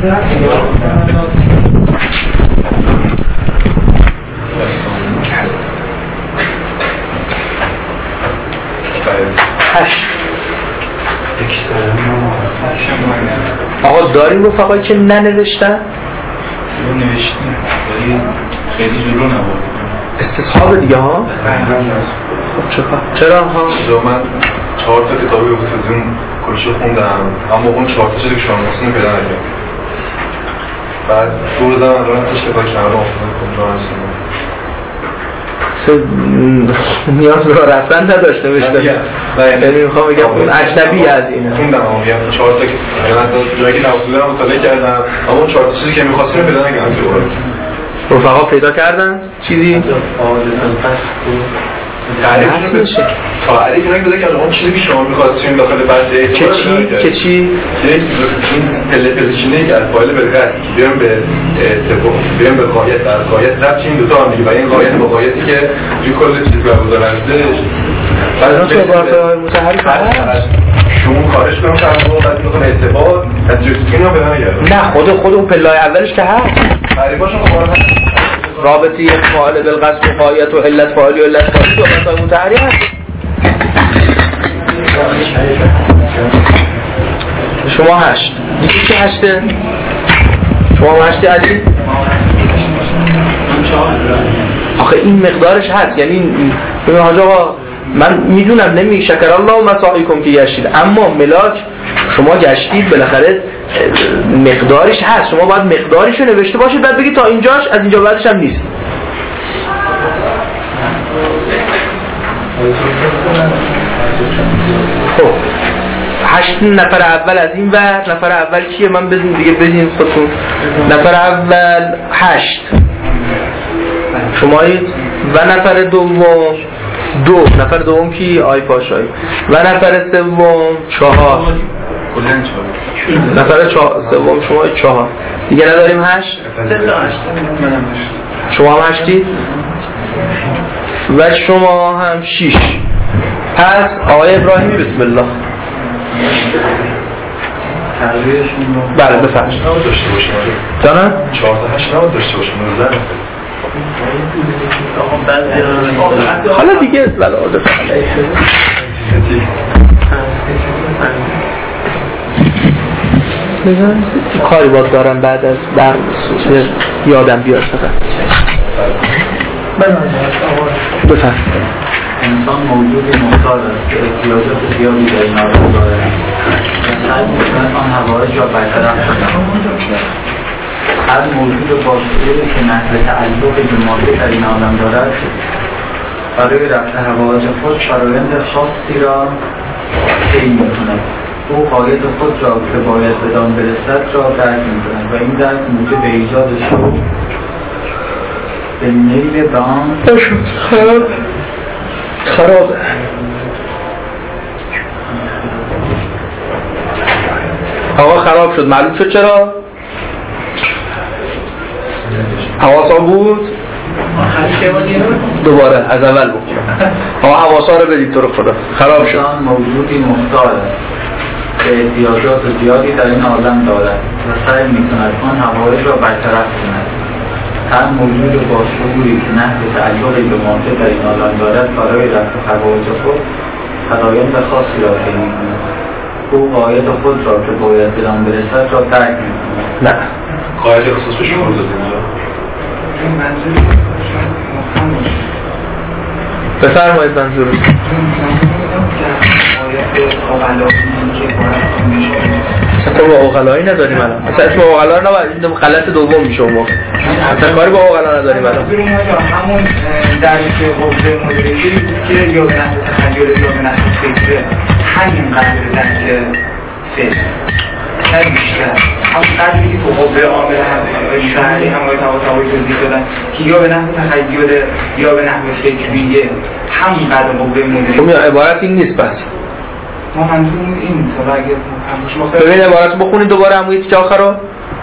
آقا داریم رفقایی که ننوشتن؟ نوشتیم ولی خیلی جلو نبود. استصحاب دیگه ها؟ چرا ها؟ من 4 تا کتابی افتادیم کلشو خوندم، اما اون 4 تا چیزی که شما مصنون پیدا نکردم. بعد 2 روز من دارم اشتباه کردم افتادم نیاز به رفتن نداشت نوشته. یعنی میخوام بگم اون اجنبی از اینه. خوندم اما میگم 4 تا که جایی که نوصوله رو مطالعه کردم، اما اون 4 تا چیزی که می‌خواستم پیدا نکردم. رفقا پیدا کردن چیزی؟ تعریف نمی‌کنه که اون چیزی که شما می‌خواستین داخل بحث که چی؟ این پلپوزیشنینگ از فایل بلغت که بیان به قایت در قایت ربط این دو تا هم دیگه و این قایت با قایتی که توی کل چیز برگزار هستش بعد تو با متحرک هست شما خارج کنم فرمون بعد می‌خوام ارتباط از جزئیات رو پیدا نگردم. نه خود اون پله‌های اولش که هست تعریفاشون خوبه رابطی فاعل بالقصد و قایت و علت فاعلی و علت فاعلی دو مسائل متحرک هست. شما 8 دیگه چی 8 شما 8 علی آخه این مقدارش هست. یعنی ببین حاج آقا من میدونم نمی شکر الله مساعیکم که گشتید، اما ملاک شما گشتید بالاخره مقدارش هست، شما باید مقدارش رو نوشته باشید بعد بگید تا اینجاش از اینجا بعدش هم نیست. خب 8 نفر اول از این ور، نفر اول کیه؟ من بزنیم دیگه بزنیم خودتون. نفر اول 8 شمایید و نفر دوم 2 نفر دوم کی؟ آی پاشایی و نفر سوم 4 کلاً 4 نفر سوم شما 4 دیگه نداریم 8 شما هم 8 و شما هم 6. پس آقای ابراهیمی بسم الله بله بفرمایید. داشته باشیم جانم 4 تا 8 نباید داشته باشیم 19 حالا دیگه بله عادت کاری باید دارم بعد از یادم بیاد فقط بفرمایید. انسان موجودی محتاج است که احتیاجات زیادی در این عالم دارد و سعی می‌کند آن حوایج را برطرف کند. هر موجود باشعوری که نحو تعلق به ماده در این عالم دارد برای رفع حوایج خود فرایند خاصی را طی می‌کند. او غایت خود را که باید بدان برسد را درک می‌کند و این درک موجب ایجاد شوق به نیل به آن خراب آقا خراب شد. معلوم شد چرا؟ حواسا بود دوباره از اول بود. آقا حواسا رو بدید تو رو خدا خراب شد. انسان موجودی مختار است که احتیاجات زیادی در این عالم دارد و سعی می‌کند آن حوایج را برطرف کند. هر موجود با شعوری که نحو تعلقی به ماده در این عالم دارد برای رفع حوایج خود فرایند خاصی را طی می‌کند. او غایت خود را که باید بدان برسد را درک می‌کند. نه قاعده خصوص به شما دادیم این منظور مفهوم باشه. بفرمایید منظور اصلا با اوغلایی نداریم الان. اصلا اسم اوغلا رو نباید این غلط دوم میشه اون موقع. اصلا کاری با اوغلا نداریم الان. همون درک قوه مدرکی که یا به نحو تخیل یا به نحو فکر همین قدر درک فکر نه بیشتر. همون قدری که تو قوه عامل هم شهری هم باید توضیح دادن که یا به نحو تخیل یا به نحو فکریه همون قدر قوه مدرکی. خب عبارت این نیست بس. ما منظورمون این تا اگه ببین عبارت بخونید دوباره همون تیکه آخر رو.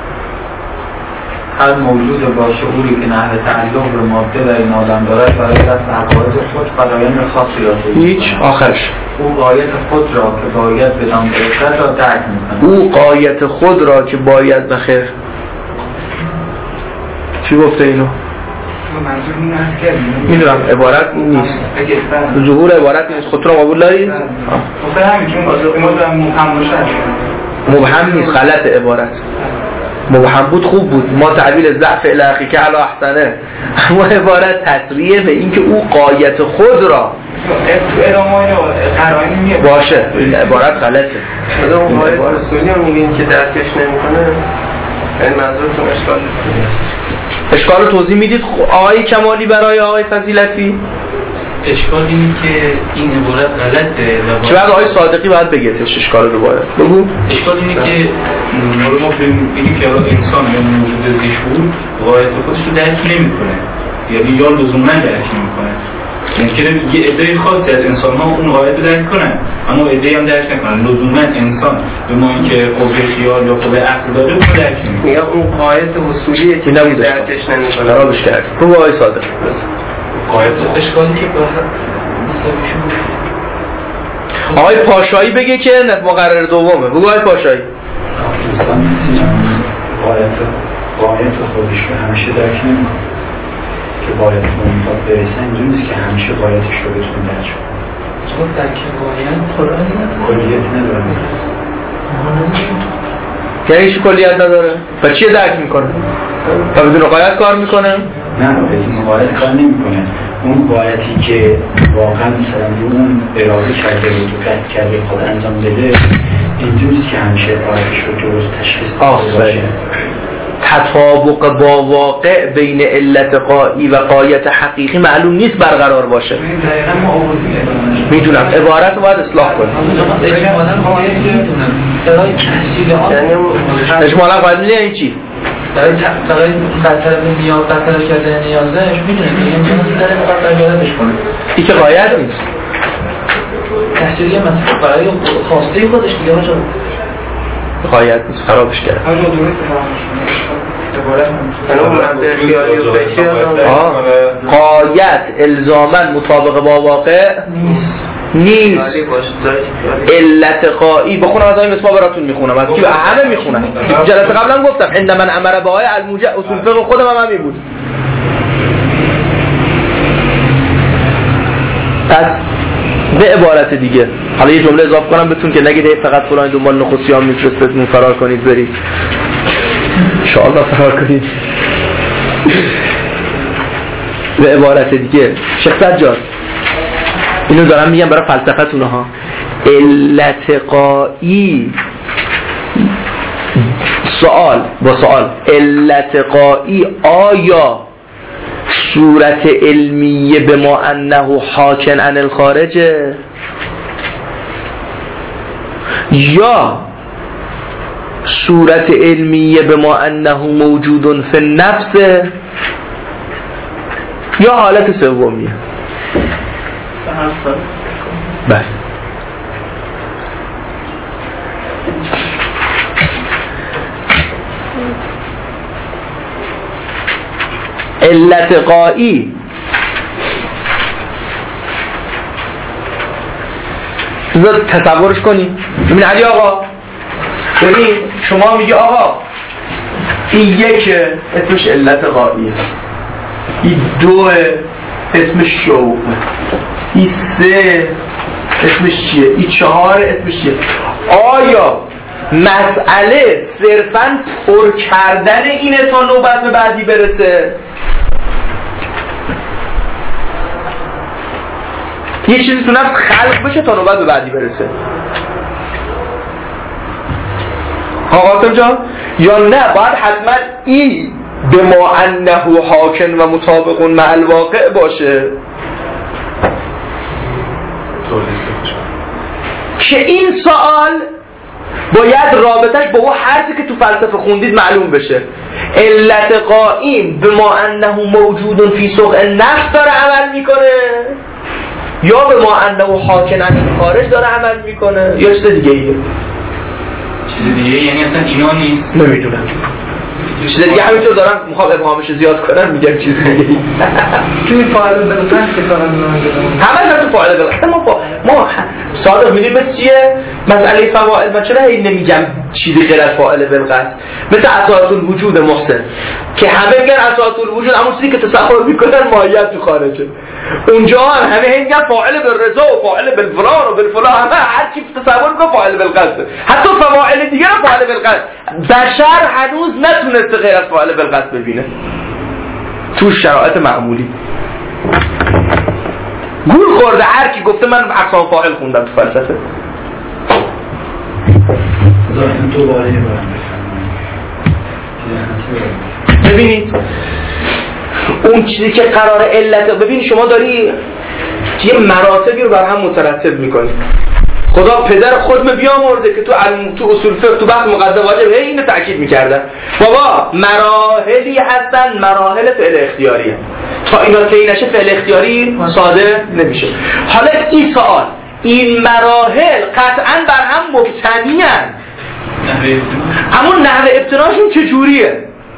هر موجود با شعوری که نحو تعلق به ماده در این عالم دارد برای رفع حوایج خود فرایند خاصی را طی هیچ آخرش او غایت خود را که باید به دام برسد را درک میکنه. او غایت خود را که باید بخیر. چی گفته اینو؟ منظور این است که میدونم عبارت این نیست، ظهور عبارت نیست. خودت رو قبول داری؟ خب همین چون مبهم باشه مبهم نیست، غلط عبارت. مبهم بود خوب بود، ما تعبیر ضعف الاخی که علی احسنه، اما عبارت تصریح به این که او غایت خود را باشه. این عبارت غلطه. اون غایت اصولی هم میگین که درکش نمیکنه، این منظورتون اشکال رو توضیح میدید آقای کمالی برای آقای فضیلتی؟ اشکال اینه که این عبارت غلطه و چه بعد آقای صادقی باید بگیتش اشکال رو باید بگو. اشکال اینه که ما بگیم که انسان یا موجود ذی‌شعور غایت خودش رو درک نمیکنه، یعنی یا لزوما درک نمیکنه. ممکنه یه عده خاصی از انسان‌ها اون غایت رو درک کنن اما عده‌ای هم درک نکنن. لزوما انسان به ما اینکه قوه خیال یا قوه عقل داره اون درک نمیکنه. یا اون غایت اصولیه که درکش نمیکنه. خرابش کرد. تو آقای صادق غایت اشکالی که آقای پاشایی بگه که مقرر دومه. بگو آقای پاشایی. غایت خودش رو همیشه درک نمیکنه که باید منطقه برسه. اینجور نیست که همیشه غایتش رو بتونه درک کنه. خب درک غایت کلیت نداره. یعنی چی کلیت نداره؟ و چیه درک میکنه؟ و بدون غایت کار میکنه؟ نه بدون غایت کار نمیکنه. اون غایتی که واقعا مثلا اون اراده کرده و قطع کرده خود انجام بده، اینجور نیست که همیشه غایتش رو درست تشخیص باشه. تطابق با واقع بین علت غایی و غایت حقیقی معلوم نیست برقرار باشه. میدونم عبارت رو باید اصلاح کنیم. اجمالا باید میدونی این چی؟ برای قطر کردن نیازش میدونه که این چون در مقدر یادش کنه این که غایت نیست، تحصیلی مثلا برای خواسته خودش دیگه باشه غایت نیست. خرابش کرد. غایت الزاماً مطابق با واقع نیست. علت غایی بخونم از آقای مصباح براتون میخونم، از کی همه میخونم. جلسه قبلا گفتم عند من امر به آقای الموجه اصول فقه خودم هم همین بود. پس به عبارت دیگه حالا یه جمله اضافه کنم بهتون که نگید فقط فلان دنبال نخستیان میفرستتون فرار کنید برید. ان شاء الله فرار کنید. به عبارت دیگه شیخ سجاد اینو دارم میگم برای فلسفتون ها. علت غایی سوال علت غایی آیا صورت علمیه به ما انه حاکن عن الخارجه یا صورت علمیه به ما انه موجود فی النفس یا حالت سومیه؟ بله. علت غایی تصورش کنیم. ببین علی آقا، ببین شما میگی آقا این یک اسمش علت غاییه، این دو اسمش شوق، این سه اسمش چیه، این چهار اسمش چیه. آیا مسئله صرفاً پر کردن اینه تا نوبت به بعدی برسه؟ یه چیزی تو نفس خلق بشه تا نوبت به بعدی برسه؟ قاسم جان، یا نه باید حتما این به ما انه حاکن و مطابق مع الواقع باشه که این سوال باید رابطش با اون حرفی که تو فلسفه خوندید معلوم بشه. علت قائم به ما انه موجود فی سوق النفس داره عمل میکنه یا به ما انه حاکن عن الخارج داره عمل میکنه یا چیز دیگه ایه؟ چیز دیگه یعنی اصلا اینا نیست. نمیدونم. چیز دیگه همینطور دارم میخوام ابهامش زیاد کنم میگم چیز دیگه توی فاعل بالقصد فقط همه تو فاعل بالقصد ما صادق میدونی بس چیه مسئله فواعل. من چرا هی نمیگم چیزی غیر از فاعل بالقصد؟ مثل اساس الوجود محسن که همه میگن اساس الوجود، اما چیزی که تصور میکنن ماهیت تو خارجه. اونجا همه میگن فاعل بالرضا و فاعل بالفلان و بالفلان، همه هر چی تصور میکنه فاعل بالقصد. حتی فواعل دیگه هم فاعل بالقصد. بشر هنوز نتونسته غیر از فاعل بالقصد ببینه تو شرایط معمولی. گول خورده هر کی گفته من اقسام فاعل خوندم تو فلسفه. ببینید اون چیزی که قرار علت، ببینید شما داری یه مراتبی رو بر هم مترتب میکنی. خدا پدر خودم بیامرزه که تو اصول فقه تو بحث مقدم واجب اینو تاکید میکردن. بابا مراحلی هستن، مراحل فعل اختیاریه. تا اینا طی نشه فعل اختیاری صادر نمیشه. حالا این سوال، این مراحل قطعاً بر هم مبتنی ان، اما نحوه ابتناشون چجوریه؟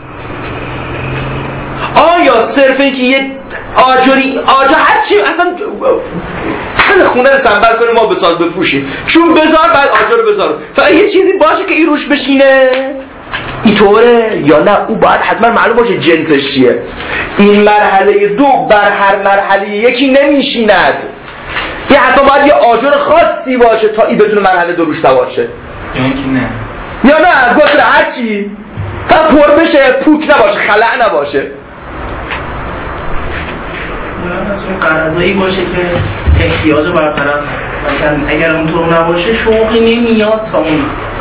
آیا صرف اینکه یه آجر هرچی اصلا خونه رو سنبل کنیم ما بساز بفروشیم چون بذار بعد آجر رو بذار فقط یه چیزی باشه که این روش بشینه اینطوره یا نه؟ او باید حتما معلوم باشه جنسش چیه. این مرحله دو بر هر مرحله یکی نمیشیند، یه حتی باید یه آجر خاصی باشه تا این بتونه مرحله دو روش باشه یا نه گفت هرچی تا پر بشه پوک نباشه خلع نباشه. قرضایی باشه که احتیاج برطرف، مثلا اگر اونطور نباشه شوقی نمیاد تا اون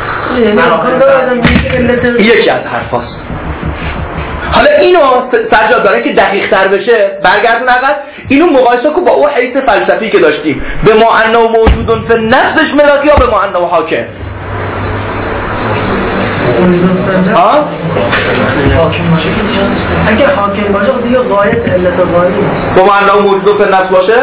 یکی از حرفاست. حالا اینو سجاد داره که دقیق تر بشه برگردون عقب، اینو مقایسه کن با اون حیث فلسفی که داشتیم به ما انه موجودون فی نفسش ملاک یا به ما انه حاکم. اگه حاکم باشه دیگه غایت علت غایی با ما انه موجودون فی نفس باشه.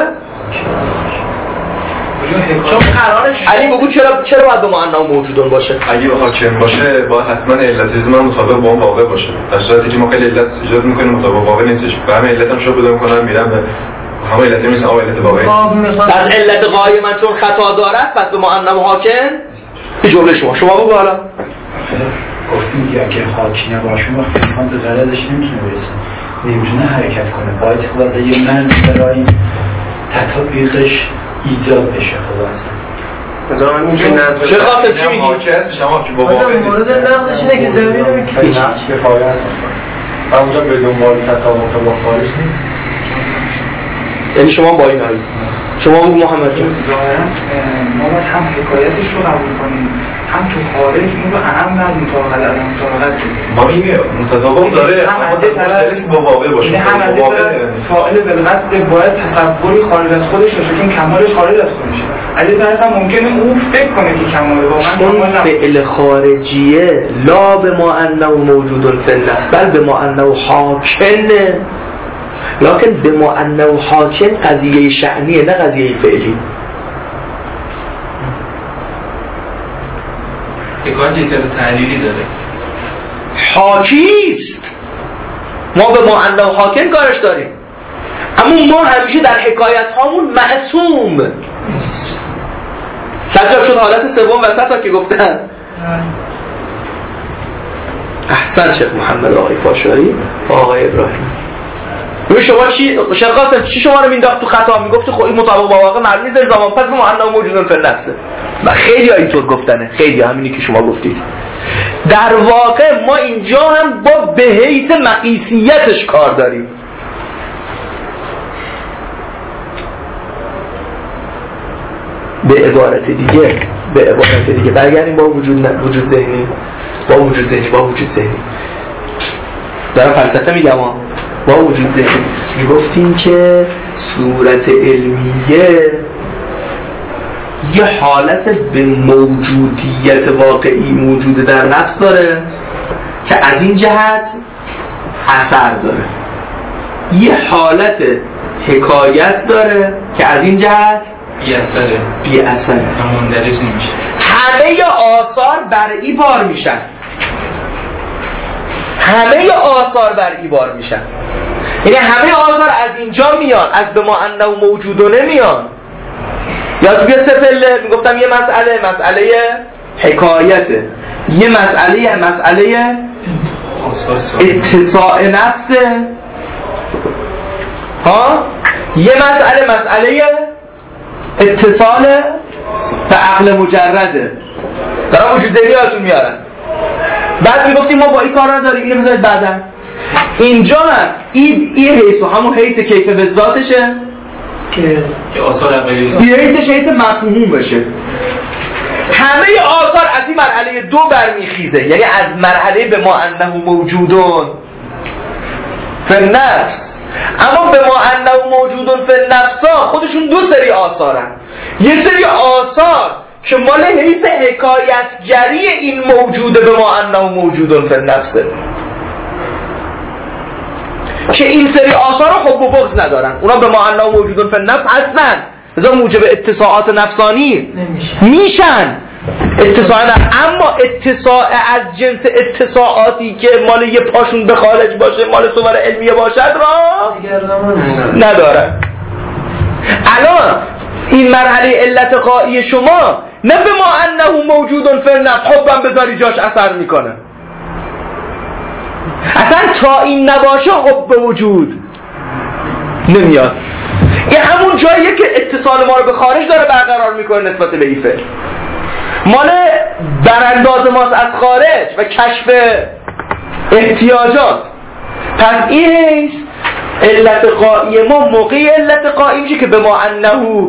چون قرارش علی بگو چرا باید به ما انه موجودون باشه؟ اگه حاکم باشه باید حتما علت من مطابق با اون واقع باشه. در صورتی که ما خیلی علت ایجاد میکنیم مطابق واقع نیستش، به همه علتم شو بدون کنم میرم به همه علت نیست، اون علت واقعی از علت غایی من چون خطا دارد پس به ما انه حاکم. این جمله شما بگو. حالا گفتیم که اگه حاکی نباشه وقتی امکان به غرضش نمیتونه برسه، نمیتونه حرکت کنه، باید خدا یه من برای تطابیقش ایجاد بشه. خدا اصلا مثلا این که نظر چه خاطر چی میگی؟ حاکی هستش اما که با واقع نیست. مورد نقضش اینه که زمین رو میکنه کفایت و اونجا به دنبال تطابق با خارج نیست. یعنی شما با این هایی شما بگو محمد جان. ما باید هم حکایتش رو قبول کنیم هم تو خارج این رو اهم از مطابقت ما میگه متطابق داره اما مختلف با واقع باشه. هم از فاعل بالقصد باید تصوری خارج از خودش باشه که کمالش خارج از خودشه. از این طرف هم ممکنه اون فکر کنه که کمال واقعا اون فعل خارجیه لا به ما انه موجود فی النفس بل به ما انه حاکم، لکن به ما انه حاکم قضیه شأنیه نه قضیه فعلی. حکایت یه طرف تعلیلی داره، حاکیست. ما به ما انه حاکم کارش داریم، اما ما همیشه در حکایت هامون معصوم. سجاد شد حالت سوم وسطا که گفتن احسن شیخ محمد آقای پاشایی آقای ابراهیم. شما چی قاسم چی شما رو مینداخت تو خطا؟ میگفت خب این مطابق با واقع معلوم نیست زمان پس ما انه موجودن فی النفس. و خیلی ها اینطور گفتنه، خیلی همینی که شما گفتید. در واقع ما اینجا هم با به حیث مقیسیتش کار داریم. به عبارت دیگه برگردیم با وجود ذهنی دارم فلسفه میگم با وجود ذهنی میگفتیم که صورت علمیه یه حالت به موجودیت واقعی موجود در نفس داره که از این جهت اثر داره، یه حالت حکایت داره که از این جهت بی اثره مندرج نمیشه. همه آثار برئی بار میشن، همه آثار بر ایبار میشن. یعنی همه آثار از اینجا میان، از به ما انه موجودونه میان. یا تو یه سفله میگفتم یه مسئله حکایته، یه مسئله اتساع نفسه، ها، یه مسئله اتصال به عقل مجرده. دارم وجود ذهنی هاتون میارن. بعد میگفتیم ما با این کار نداریم، اینو بذارید بعدا. اینجا هم این حیث و همون حیث کیف به ذاتشه که آثار اولیه این حیثش حیث مفهوم بشه. همه آثار از این مرحله 2 برمیخیزه، یعنی از مرحله به ما انه موجودون فی النفس. اما به ما انه موجودون فی النفس خودشون 2 سری آثارن. یه سری آثار که مال حیث حکایتگری این موجوده به ما انه موجودون فی النفسه، که این سری آثار رو حب و بغض ندارن، اونا به ما انه موجودون فی النفس هستن، لذا موجب اتساعات نفسانی میشن. اما اتساع از جنس اتساعاتی که مال یه پاشون به خارج باشه، مال صور علمیه باشد را نداره. الان این مرحله علت قایی شما نه به ما انه موجودون فی النفس حبم بذاری جاش اثر میکنه، اصلا تا این نباشه حب به وجود نمیاد. این همون جاییه که اتصال ما رو به خارج داره برقرار میکنه نسبت به این فعل. مال برانداز ماست از خارج و کشف احتیاجات. پس این علت قایی ما موقعی علت قایی میشه که به ما انه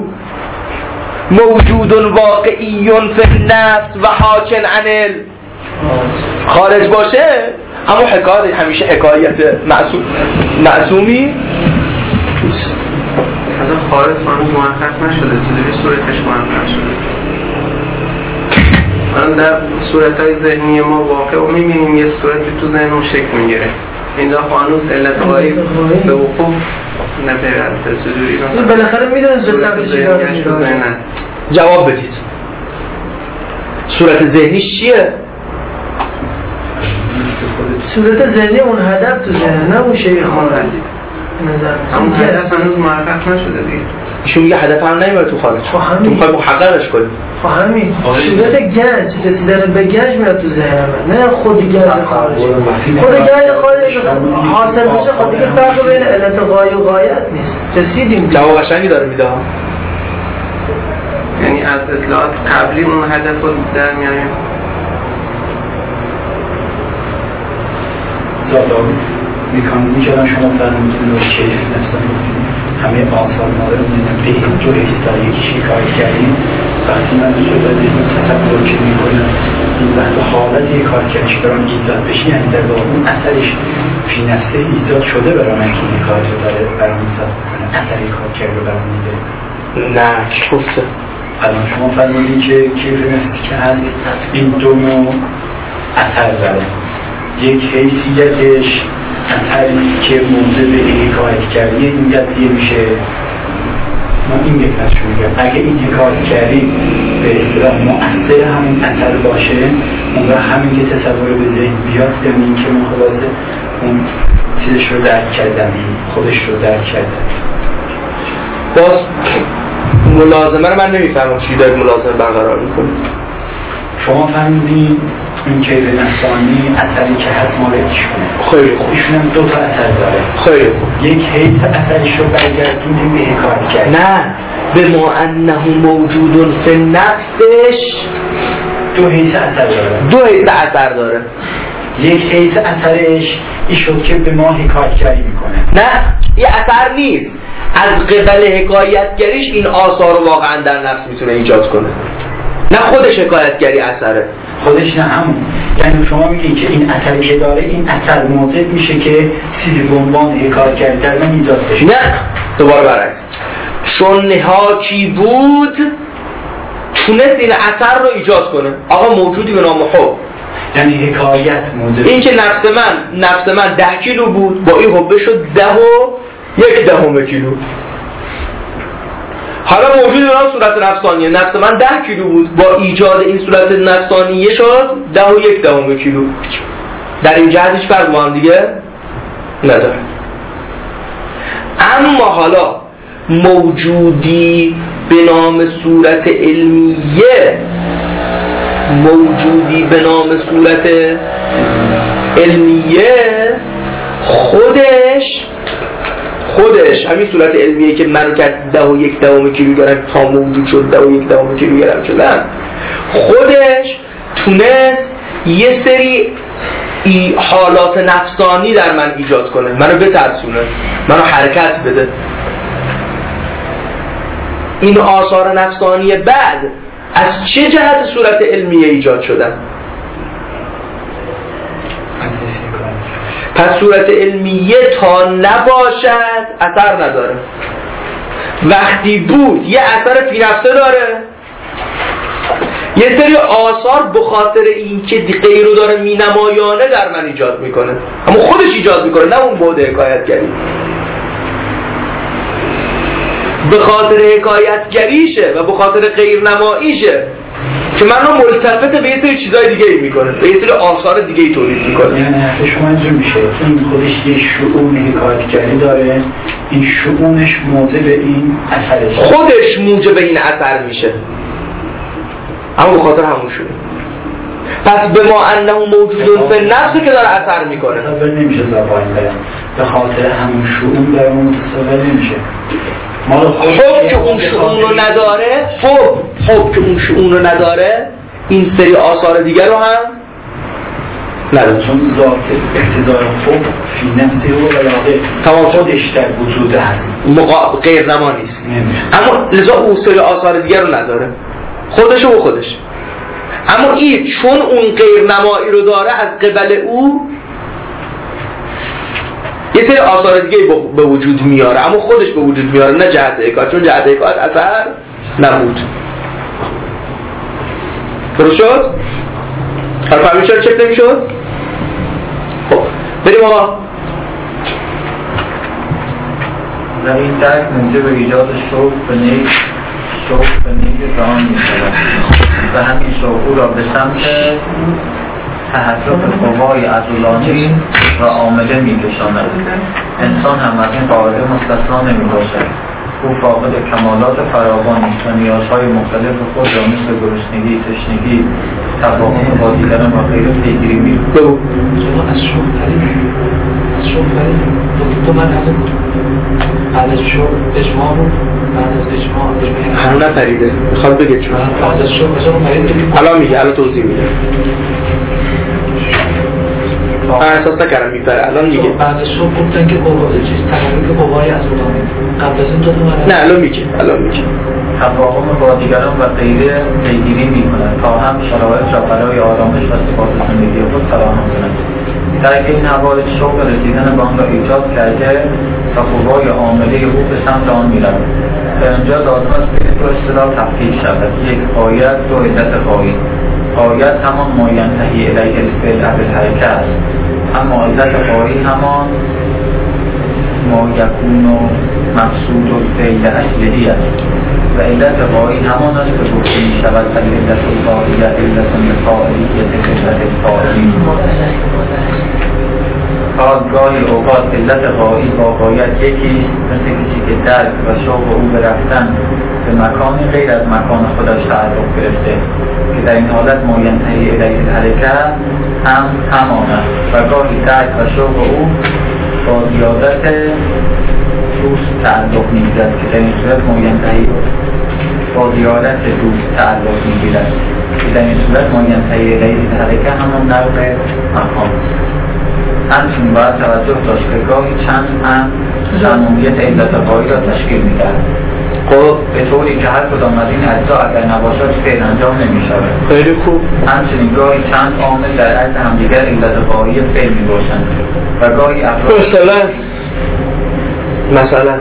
موجود واقعی فی النفس و حاکن عن خارج باشه. اما حکایت همیشه حکایت معصومی مثلا خارج هنوز محقق نشده، چیزی صورتش محقق نشده. من در صورتهای ذهنی ما واقع رو میبینیم یه صورتی تو ذهنم شکل میگیره. این دفعه هنوز علت قایی به وقوع نپیوسته. چجوری مثلا بالاخره میدونید به ذهنیش تو ذهنه. جواب بدید صورت ذهنیش چیه؟ صورت ذهنی اون هدف تو ذهن، نه اون شیء خارج. اون هدف هنوز محقق نشده دیگه. ایشون میگه هدف هم نمیاد تو خارج، تو میخوای محققش کنی. همین صورت گنج، رسیدن به گنج میاد تو ذهن من، نه خود گنج خارج. خود گنج خارج حاصل بشه، خود دیگه فرق بین علت قایی و غایت نیست. رسیدیم. جواب قشنگی داره میده. یعنی از اطلاعات قبلی اون هدف رو در میاریم. میکنم که شما فرمودید رو کیف نفسانی همه آثار ما رو به این دو حیث یکیشی کار کردیم. وقتی من شده ذهن تصور که میکنم این وقت حالت یک کار کردش برام ایجاد بشه، یعنی در واقع اون اثرش فی نفسه ایجاد شده برام که این کار رو داره برام ایجاد بکنه، اثری کار کرده برام میده. نه کی گفته؟ الان شما فرمودید که کیف نفسی که هست این دو نوع اثر داره. یک حیثیتش اثری که موضع به حکایت کردی این قضیه میشه. ما این یک نشون میگم اگه این حکایت کردی به اصطلاح مؤثر همین اثر باشه، اون را همین که تصور به ذهن بیاد، یعنی این که من خلاصه اون چیزش رو درک کردم، خودش رو درک کردم. باز ملازمه رو من نمیفهمم چی دارید ملازمه برقرار میکنید. شما فهمیدین این کیف نفسانی اثری که هست مال ایشونه. خیلی خوب. ایشون هم 2 تا اثر داره. خیلی خوب. یک حیث اثرش رو برگردونیم به حکایت کرد. نه، به ما انه موجودون فی نفسش 2 حیث اثر داره. 2 حیث اثر داره. یک حیث اثرش این شد که به ما حکایتگری میکنه. نه، این اثر نیست. از قبل حکایتگریش این آثار رو واقعا در نفس میتونه ایجاد کنه. نه خودش حکایتگری اثره. خودش نه همون. یعنی شما میگین که این اثری که داره این اثر موجب میشه که چیزی به عنوان حکایت کردن ایجاد بشه. نه، دوباره برعکس. چون حاکی بود تونست این اثر رو ایجاد کنه. آقا موجودی به نام حب، یعنی حکایت موجب. این که نفس من 10 کیلو بود، با این حبه شد 10.1 کیلو. حالا موجود اونم صورت نفسانیه. نفس من 10 کیلو بود، با ایجاد این صورت نفسانیه شد 10.1 کیلو. در این جهت هیچ فرق با هم دیگه نداره. اما حالا موجودی به نام صورت علمیه، موجودی به نام صورت علمیه خودش همین صورت علمیه که منو کرد 10.1 کیلوگرم تا موجود شد 10.1 کیلوگرم شدن، خودش تونست یه سری حالات نفسانی در من ایجاد کنه، منو بترسونه، منو حرکت بده. این آثار نفسانی بعد از چه جهت صورت علمیه ایجاد شدن؟ پس صورت علمیه تا نباشد اثر نداره. وقتی بود یه اثر فی نفسه داره، یه سری آثار به خاطر این که غیرو داره مینمایانه در من ایجاد میکنه، اما خودش ایجاد میکنه، نه اون بعد حکایتگری. به خاطر حکایتگریشه و به خاطر غیرنماییشه که منو ملتفت به یه سری چیزای دیگه ای میکنه، به یه سری آثار دیگه ای تولید میکنه. یعنی حرف شما اینجور میشه این خودش یه شؤون حکایتگری داره، این شؤونش موجب این اثرش، خودش موجب این اثر میشه، اما به خاطر همون شده. پس به ما انه موجودون فی نفسه که داره اثر میکنه، متصور نمیشه زبان برم، به خاطر همون شؤون برای اون متصور نمیشه. حب که اون شؤون رو نداره، حب که اون شؤون رو نداره، این سری آثار دیگر رو هم نداره، چون ذات اقتضای حب فی نفسه و علاقه تمام خودش در وجود هست، غیر نما نیست، اما لذا اون سری آثار دیگر رو نداره، خودش و خودش. اما این چون اون غیر نمایی رو داره، از قبل او یه سری آثار دیگه به وجود میاره، اما خودش به وجود میاره، نه جهت حکایت، چون جهت حکایت اثر نبود. درست شد؟ حرف همین چرا چک نمیشد؟ خب بریم آقا. و این درک موجب ایجاد شوق به نیک زمان می شود و همین شوق را به سمت تحرک قوای عضلانی و عامله می کشاند. انسان هم از این قاعده مستثنا نمی باشد. او فاقد کمالات فراوانی و نیازهای مختلف خود را مثل گرسنگی، تشنگی، تفاهم با دیگران و غیره پیگیری می کند. از شوق فرید دو مرحله بود. بعد از شوق اجماع بود، بعد از اجماع هنو نفریده، میخواد بگه چون بعد از شوق فرید الان میگه، الان توضیح میده. من احساس نکردم میپره، الان میگه بعد از شوق گفتن که چیز تحریک قوای عضلانی، قبل از این دو مرحله نه الان میگه تفاهم با دیگران و غیره پیگیری می‌کند تا هم شرایط را برای آرامش و ثبات زندگی خود فراهم کند. در این حوادث شوق رسیدن به آن را ایجاد کرده تا قوای عامله او به سمت آن می‌رود. در اینجا لازم است به دو اصطلاح تفکیک شود: یک غایت، دو علت غایی. غایت همان ما ینتهی الیه الفعل بالحرکه است، اما علت غایی همان ما یکون مقصود الفعل اصلی است و علت غایی همان است که گفته می شود علت الغایه علت لفاعلیت علت الفاعلی. گاهی اوقات علت غایی با غایت یکیست، مثل کسی که درک و شوق او به رفتن به مکان غیر از مکان خودش تعلق گرفته که در این حالت ما ینتهی الیه الحرکه هم همان است و گاهی درک و شوق او با زیادت دوست تعلق میگیرد که در این صورت ما ینتهی با زیادت دوست تعلق میگیرد که در این صورت ما ینتهی الیه الحرکه همان نوع مکان است. همچنین باید توجه داشت که گاهی چند هم سمومیت علت غایی را تشکیل میدهد، خب به طوری که هر کدام از این اجزا اگر نباشد فعل انجام نمیشود. خیلی خوب. همچنین گاهی چند عامل در عرض همدیگر علت غایی فعل میباشند و گاهی افراد مثلا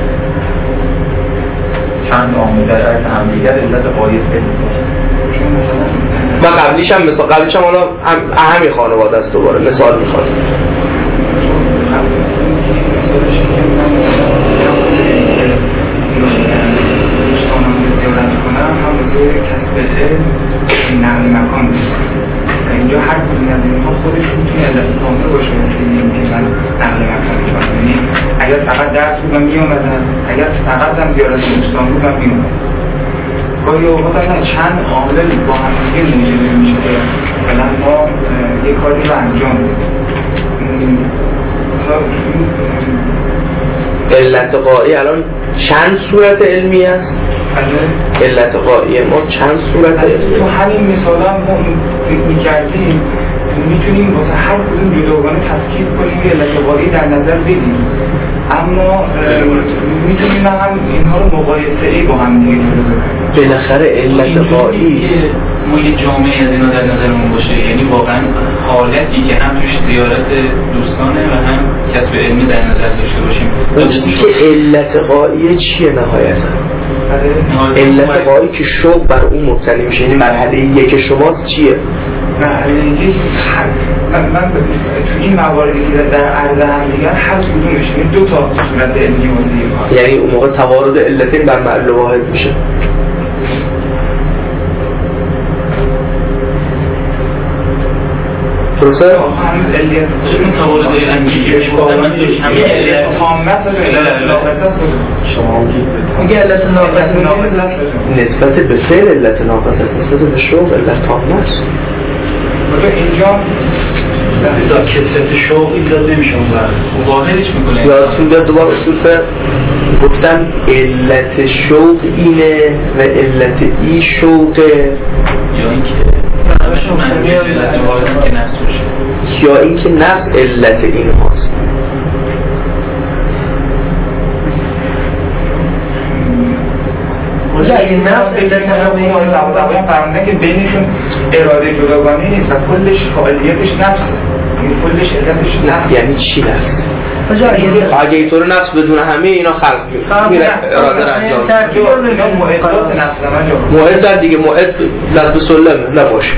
چند عامل در عرض همدیگر علت غایی فعل میباشند. و قبلیش هم حالا همین خانواده است، دوباره مثال میخواد. کسب علم نقل مکان نیست. اینجا هر کدوم از اینها خودش میتونه علت فقط درس بودم میومدن، اگر فقط هم زیارت دوستان بودم میومدن. گاهی اوقات اصلا چند عامل با هم دیگه موجب میشه که مثلا ما یه کاری رو انجام بدیم. علت قایی الان چند صورت علمی است؟ علت قایی ما چند صورت علمی؟ تو همین مثال هم ما میکردیم میتونیم واسه هر کدوم جداگانه تفکیک کنیم یه علت قایی در نظر بگیریم، اما میتونیم هم اینها رو مقایسه ای با هم دیگه بذاریم. بالاخره علت قایی ما یه جامعه از اینا در نظرمون باشه، یعنی واقعا حالتی که هم توش زیارت دوستانه و هم کسب علمی در نظر داشته باشیم. که علت قایی چیه نهایتا؟ علت قایی که شوق بر اون مبتنی میشه، یعنی مرحله یک شماست چیه؟ مرحله یک من تو این مواردی که در عرض هم دیگر هر کدومش دو تا صورت علمی وظیفه، یعنی اون موقع توارد علتین بر معلول واحد میشه. درسته؟ هم علیت این توارد علمی همه علیت تامت و علت ناقصه شما میگه علت ناقصه نسبت به فعل علت ناقصه است، نسبت به شوق علت تامه است. اینجا دا کسرت شوق ایجاد نمیشه اون واحدش میکنه. یادتون بیاد دوباره اصول گفتم علت شوق اینه و علت ای شوقه، یا اینکه منظور علت واحد که نفس باشه، یا اینکه نفس علت این هاست. اگه نفس علت همه هم فرمودن که بینشون اراده جداگانه نیست و کلش فعالیتش نفسه، کلش علتش نفس. یعنی چی نفس؟ اگه اینطور نفس بدون همه اینا خلق میره اراده را انجام اینا معدات نفس معد دیگه، معد لفظ سلمه نباشه،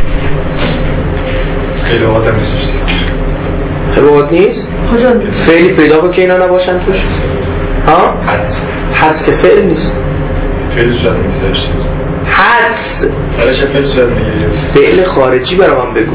خیلی وقت هم نیستش. خیلی وقت نیست؟ فعلی پیدا کن که اینا نباشن توش. ها؟ حدس که فعل نیست، فعل صورت میگذاشت. حدس حالش فعل صورت میگیره. فعل خارجی برای من بگو.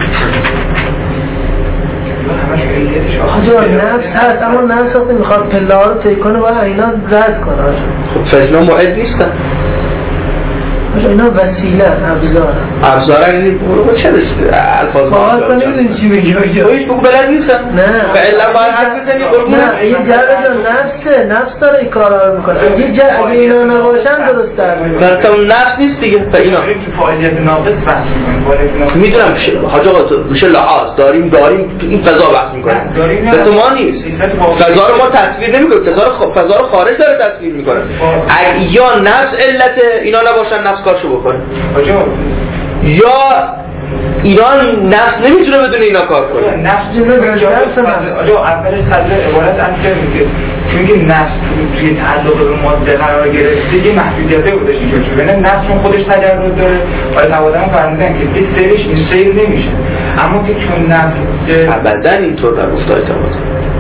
آجا نفس هست، اما نفس وقتی میخواد پله ها رو طی کنه باید اینا رد کنه. خب فعلا معد نیستن. آجا اینا وسیله ابزارن یعنی چه الفاظ باید من نمیدونی چی بگی آجا هیچ بگو بلد نیستن. نه فعلا باید حد بزنی قربونه. نه یه جا نفس داره این کارا رو میکنه، یه جا اگه اینا نباشن درست در میکنه. مثلا اون نفس نیست دیگه. اینا فعالیت ناقص بحث میکنیم. میدونم حاج آقا تو میشه لحاظ داریم تو این فضا بحث میکنیم. به ما نیست. فضا رو ما تصویر نمیکنیم، فضا رو خارج داره تصویر میکنه. یا نفس علت اینا نباشن نفس کارشو بکنه، یا اینا نفس نمیتونه بدون اینا کار کنه. نفس اولش قضیه عبارت از چون که نفس توی تعلق به ماده قرار گرفته یه محدودیتی بودش اینجا چون ببینه نفس چون خودش تجرد داره. آیا توادم فرمودن که یه سیرش این سیر نمیشه، اما که چون نفس ابدا اینطور نگفت آیا توادم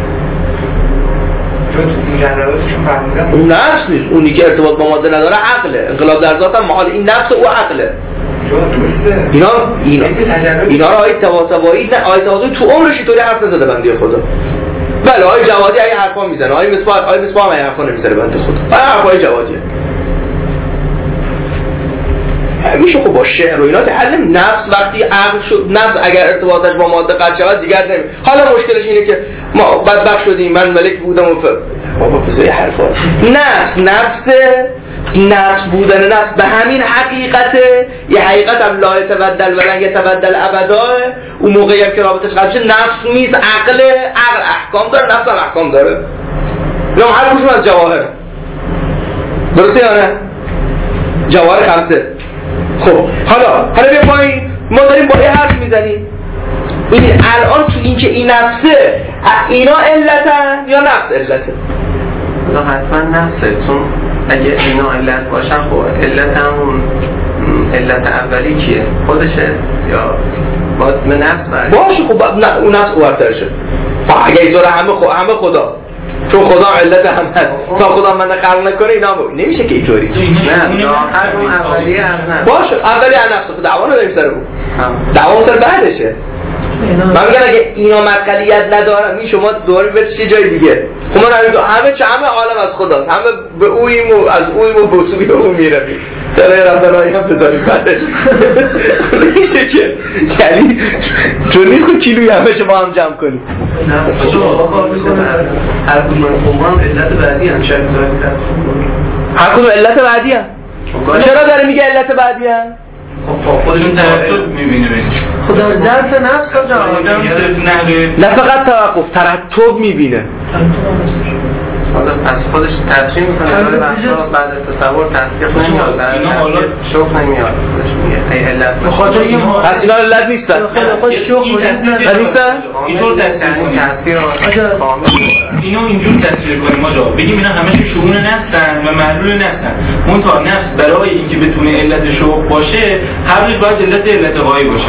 مجرداتشون فرمودن اون نفس نیست، اونی که ارتباط با ماده نداره عقله. انقلاب در ذات هم محال، این نفس او عقله. اینا رو آیت تواتبایی نه، آیت تواتبایی تو عمرش اینطوری حرف نزده بنده خدا. بله آیت جوادی این حرفا میزنه، آیت مصباح هم این حرفا نمیزنه بنده خدا. حرفای جوادیه میشه خب با شعر و اینا تعلم نفس وقتی عقل شد. نفس اگر ارتباطش با ماده قطع شود دیگر نمی. حالا مشکلش اینه که ما بدبخت شدیم، من ملک بودم و بابا بزای حرفا. نفس بودن نفس به همین حقیقته، یه حقیقت هم لا یتبدل ولن یتبدل ابدا. اون موقعی هم که رابطش قطع شد نفس نیست، عقل احکام داره، نفس هم احکام داره. اینا هر کدوم از جواهر درسته یا نه؟ جواهر خمسه. خب حالا بیا پایین، ما داریم با یه حرف میزنیم. ببین الان تو این که این نفسه، اینا علتن یا نفس علته؟ نه حتما نفسه، چون اگه اینا علت باشن خب علت همون علت اولی کیه؟ خودشه یا باید به نفس برد؟ باشه خب اون نفس قوت‌ترشه. اگه اینطور همه خدا، چون خدا علت هم هست، تا خدا من خلق نکنه اینا نمیشه که اینطوری. نه اون اولیه از نفس باشه اولیه از نفس. دعوا نداریم سر اون، دعوا سر بعدشه. من میگم اگه اینا مدخلیت ندارن این شما دوباره برید یه جای دیگه. خب ما همه عالم از خداست، همه به اویم و از اویم و به سوی او میرویم. داره رفتنهایی هم بذاریم بعدش میشه که یعنی چون نیست خود کیلوی همه شما هم جمع کنیم. هر کدوم هم علت بعدی هم شاید هر کدوم علت بعدی هم چرا داره میگه علت بعدی هم؟ خودشون ترتب میبینه خدا ظرف نفس کجا؟ نه فقط توقف، ترتب میبینه. از خودش تصمیم میکنه برای بحثا بعد تصور تحقیق نمیاد، اینا حالا شوق نمیاد خودش میگه ای علت بخاطر این پس اینا علت نیستن. خود شوق نیستن؟ اینطور تصویر تاثیر اینو اینجور تصویر کنیم ما جا بگیم اینا همشون شؤون نفسن و معلول نفسن. منتها نفس برای اینکه بتونه علت شوق باشه هر روز باید علت غایی باشه.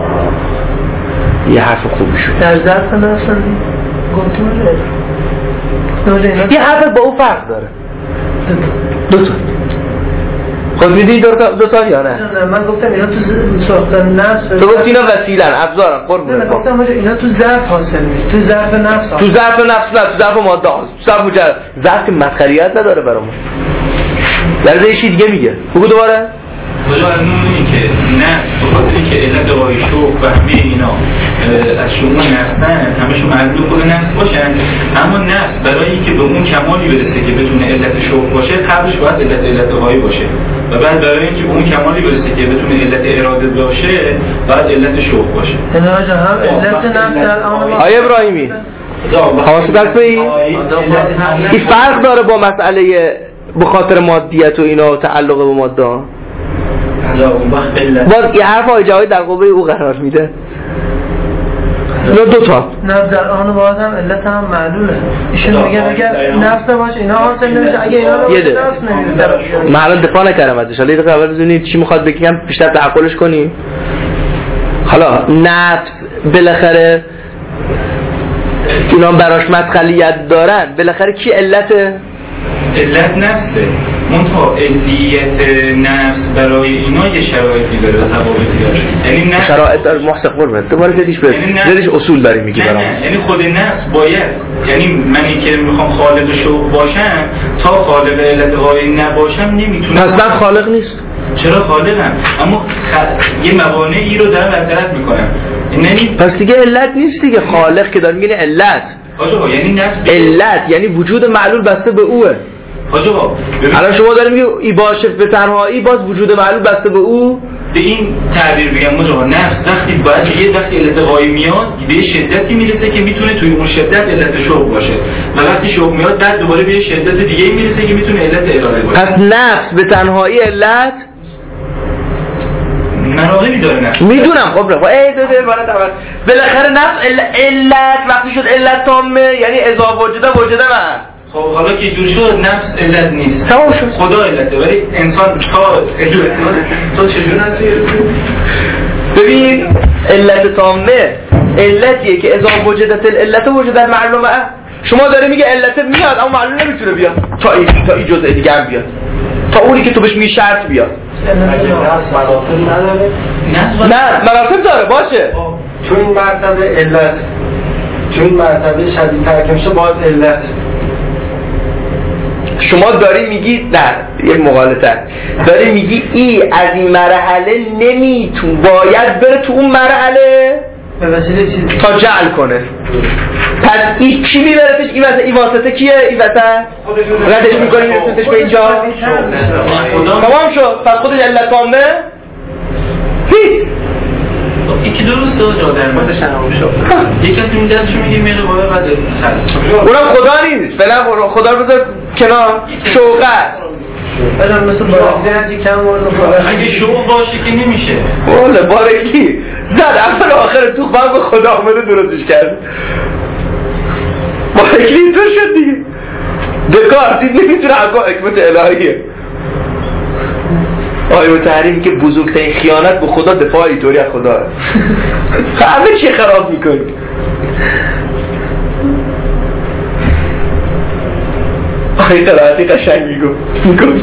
یه حرف خوبی شد. در ظرف نفسن گفتم یه حرف با او فرق داره. دو تا خود میدی دو تا یا نه؟ من گفتم اینا تو ساختن نفس. تو گفت اینا وسیلن ابزارن قربونه. نه گفتم اینا تو ظرف حاصل میشه، تو ظرف نفس. تو ظرف نفس نه، تو ظرف ماده هست. تو ظرف مجرد ظرف مدخلیت نداره برامون. در یه چیز دیگه میگه. بگو دوباره. کجا از نمونی که نفس بخاطری که علت غایی شوق و همه اینا از شؤون نفسن همشون معلول خود نفس باشن، اما نفس برای که به اون کمالی برسه که بتونه علت شوق باشه قبلش باید علت غایی باشه و بعد برای اینکه به اون کمالی برسه که بتونه علت اراده باشه باید علت شوق باشه. یعنی هم علت نفس الان آیه ابراهیمی حواست دست به این فرق داره با مسئله بخاطر مادیت و اینا و تعلق به ماده ها. باز یه حرف آقای جوادی در قوه او قرار میده. اینا دوتا نفس در آن باز هم علت هم معلوله. ایشون میگه اگر نفس باشه اینا حاصل نمیشه، اگه اینا باشه نفس نمیشه. من الان دفاع نکردم ازش، حالا یه دقیقه اول بزنید چی میخواد بگم بیشتر تعقلش کنیم. حالا نفس بالاخره اینا براش مدخلیت دارن، بالاخره کی علته؟ علت نفسه. منتها علیت نفس برای اینا یه شرایطی داره، ضوابطی داره. یعنی نفس شرایط داره. محسن قربان دوباره زدیش اصول داری میگی برام. یعنی خود نفس باید، یعنی منی که میخوام خالق شوق باشم تا خالق علت غایی نباشم نمیتونم. پس من خالق نیست. چرا خالقم؟ اما یه موانعی رو دارم برطرف میکنم. یعنی پس دیگه علت نیست دیگه، خالق که داره میگه علت. آجا یعنی نفس علت یعنی وجود معلول بسته به اوه. آجا الان شما داریم میگی ای باشه به تنهایی باز وجود معلول بسته به او. به این تعبیر بگم آجا نفس وقتی باید یه وقتی علت غایی میاد به شدتی میرسه که میتونه توی اون شدت علت شوق باشه و وقتی شوق میاد بعد دوباره به شدت دیگه میرسه که میتونه علت اراده باشه. پس نفس به تنهایی علت مراحلی داره نفس. میدونم. خب رفا ای دو عبارت اول بالاخره نفس علت وقتی شد علت تامه یعنی اضافه وجوده من. خب حالا که جور شد نفس علت نیست، تمام شد. خدا علته ولی انسان تا علت تو چجور نتیه؟ ببین علت تامه علتیه که اضافه وجودت علت وجودت معلومه. شما داره میگه علت میاد اما معلوم نمیتونه بیاد تا این جزء دیگه هم بیاد، تا اونی که تو بهش می شرط بیاد. نه مراتب داره باشه. چون این مرتبه علت، چون این مرتبه شدید ترکیب میشه باز علت. شما داری میگی نه یک مغالطه داری میگی ای از این مرحله نمیتون باید بره تو اون مرحله به وسیله چیزی تا جعل کنه. پس این کی میبرتش؟ این واسطه کیه؟ این وسط ردش میکنی میرسونتش به اینجا. تمام شد. پس خودش علت تامه یکی درسته آجا در موردش هم شد. یک کسی این دستشو میگه میره باید بعد اونم خدا نیست فعلا، خدا رو بذار کنار. شوق است بلان مثل بارکزی کم مورد اگه شوق باشه که نمیشه. والا بارکی زد اول آخر تو خواهم به خدا آمده درستش کرد. بارکی اینطور شد دیگه. دکار دید نمیتونه حکمت الهیه. آیه تحریم که بزرگترین خیانت به خدا دفاع اینطوری از خدا هست. همه چی خراب میکنی. آیه قرائتی قشنگ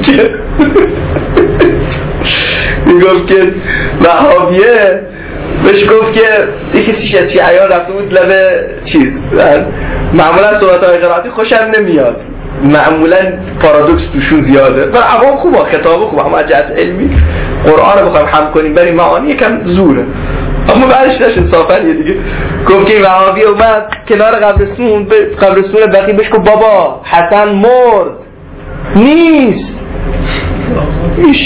میگفت که وهابیه به بهش گفت که یکی کسی از شیعیان رفته بود لب چیز، معمولا صحبت‌های قرائتی خوشم نمیاد، معمولا پارادوکس توشون زیاده و عوام خوبه، خطاب خوبه، اما جهت علمی قرآن رو بخوام هم کنیم برای معانی یکم زوره، اما بعدش داشت انصافا یه دیگه گفت که وهابی اومد کنار قبرستون بقیه بهش گفت بابا حسن مرد نیست میشه.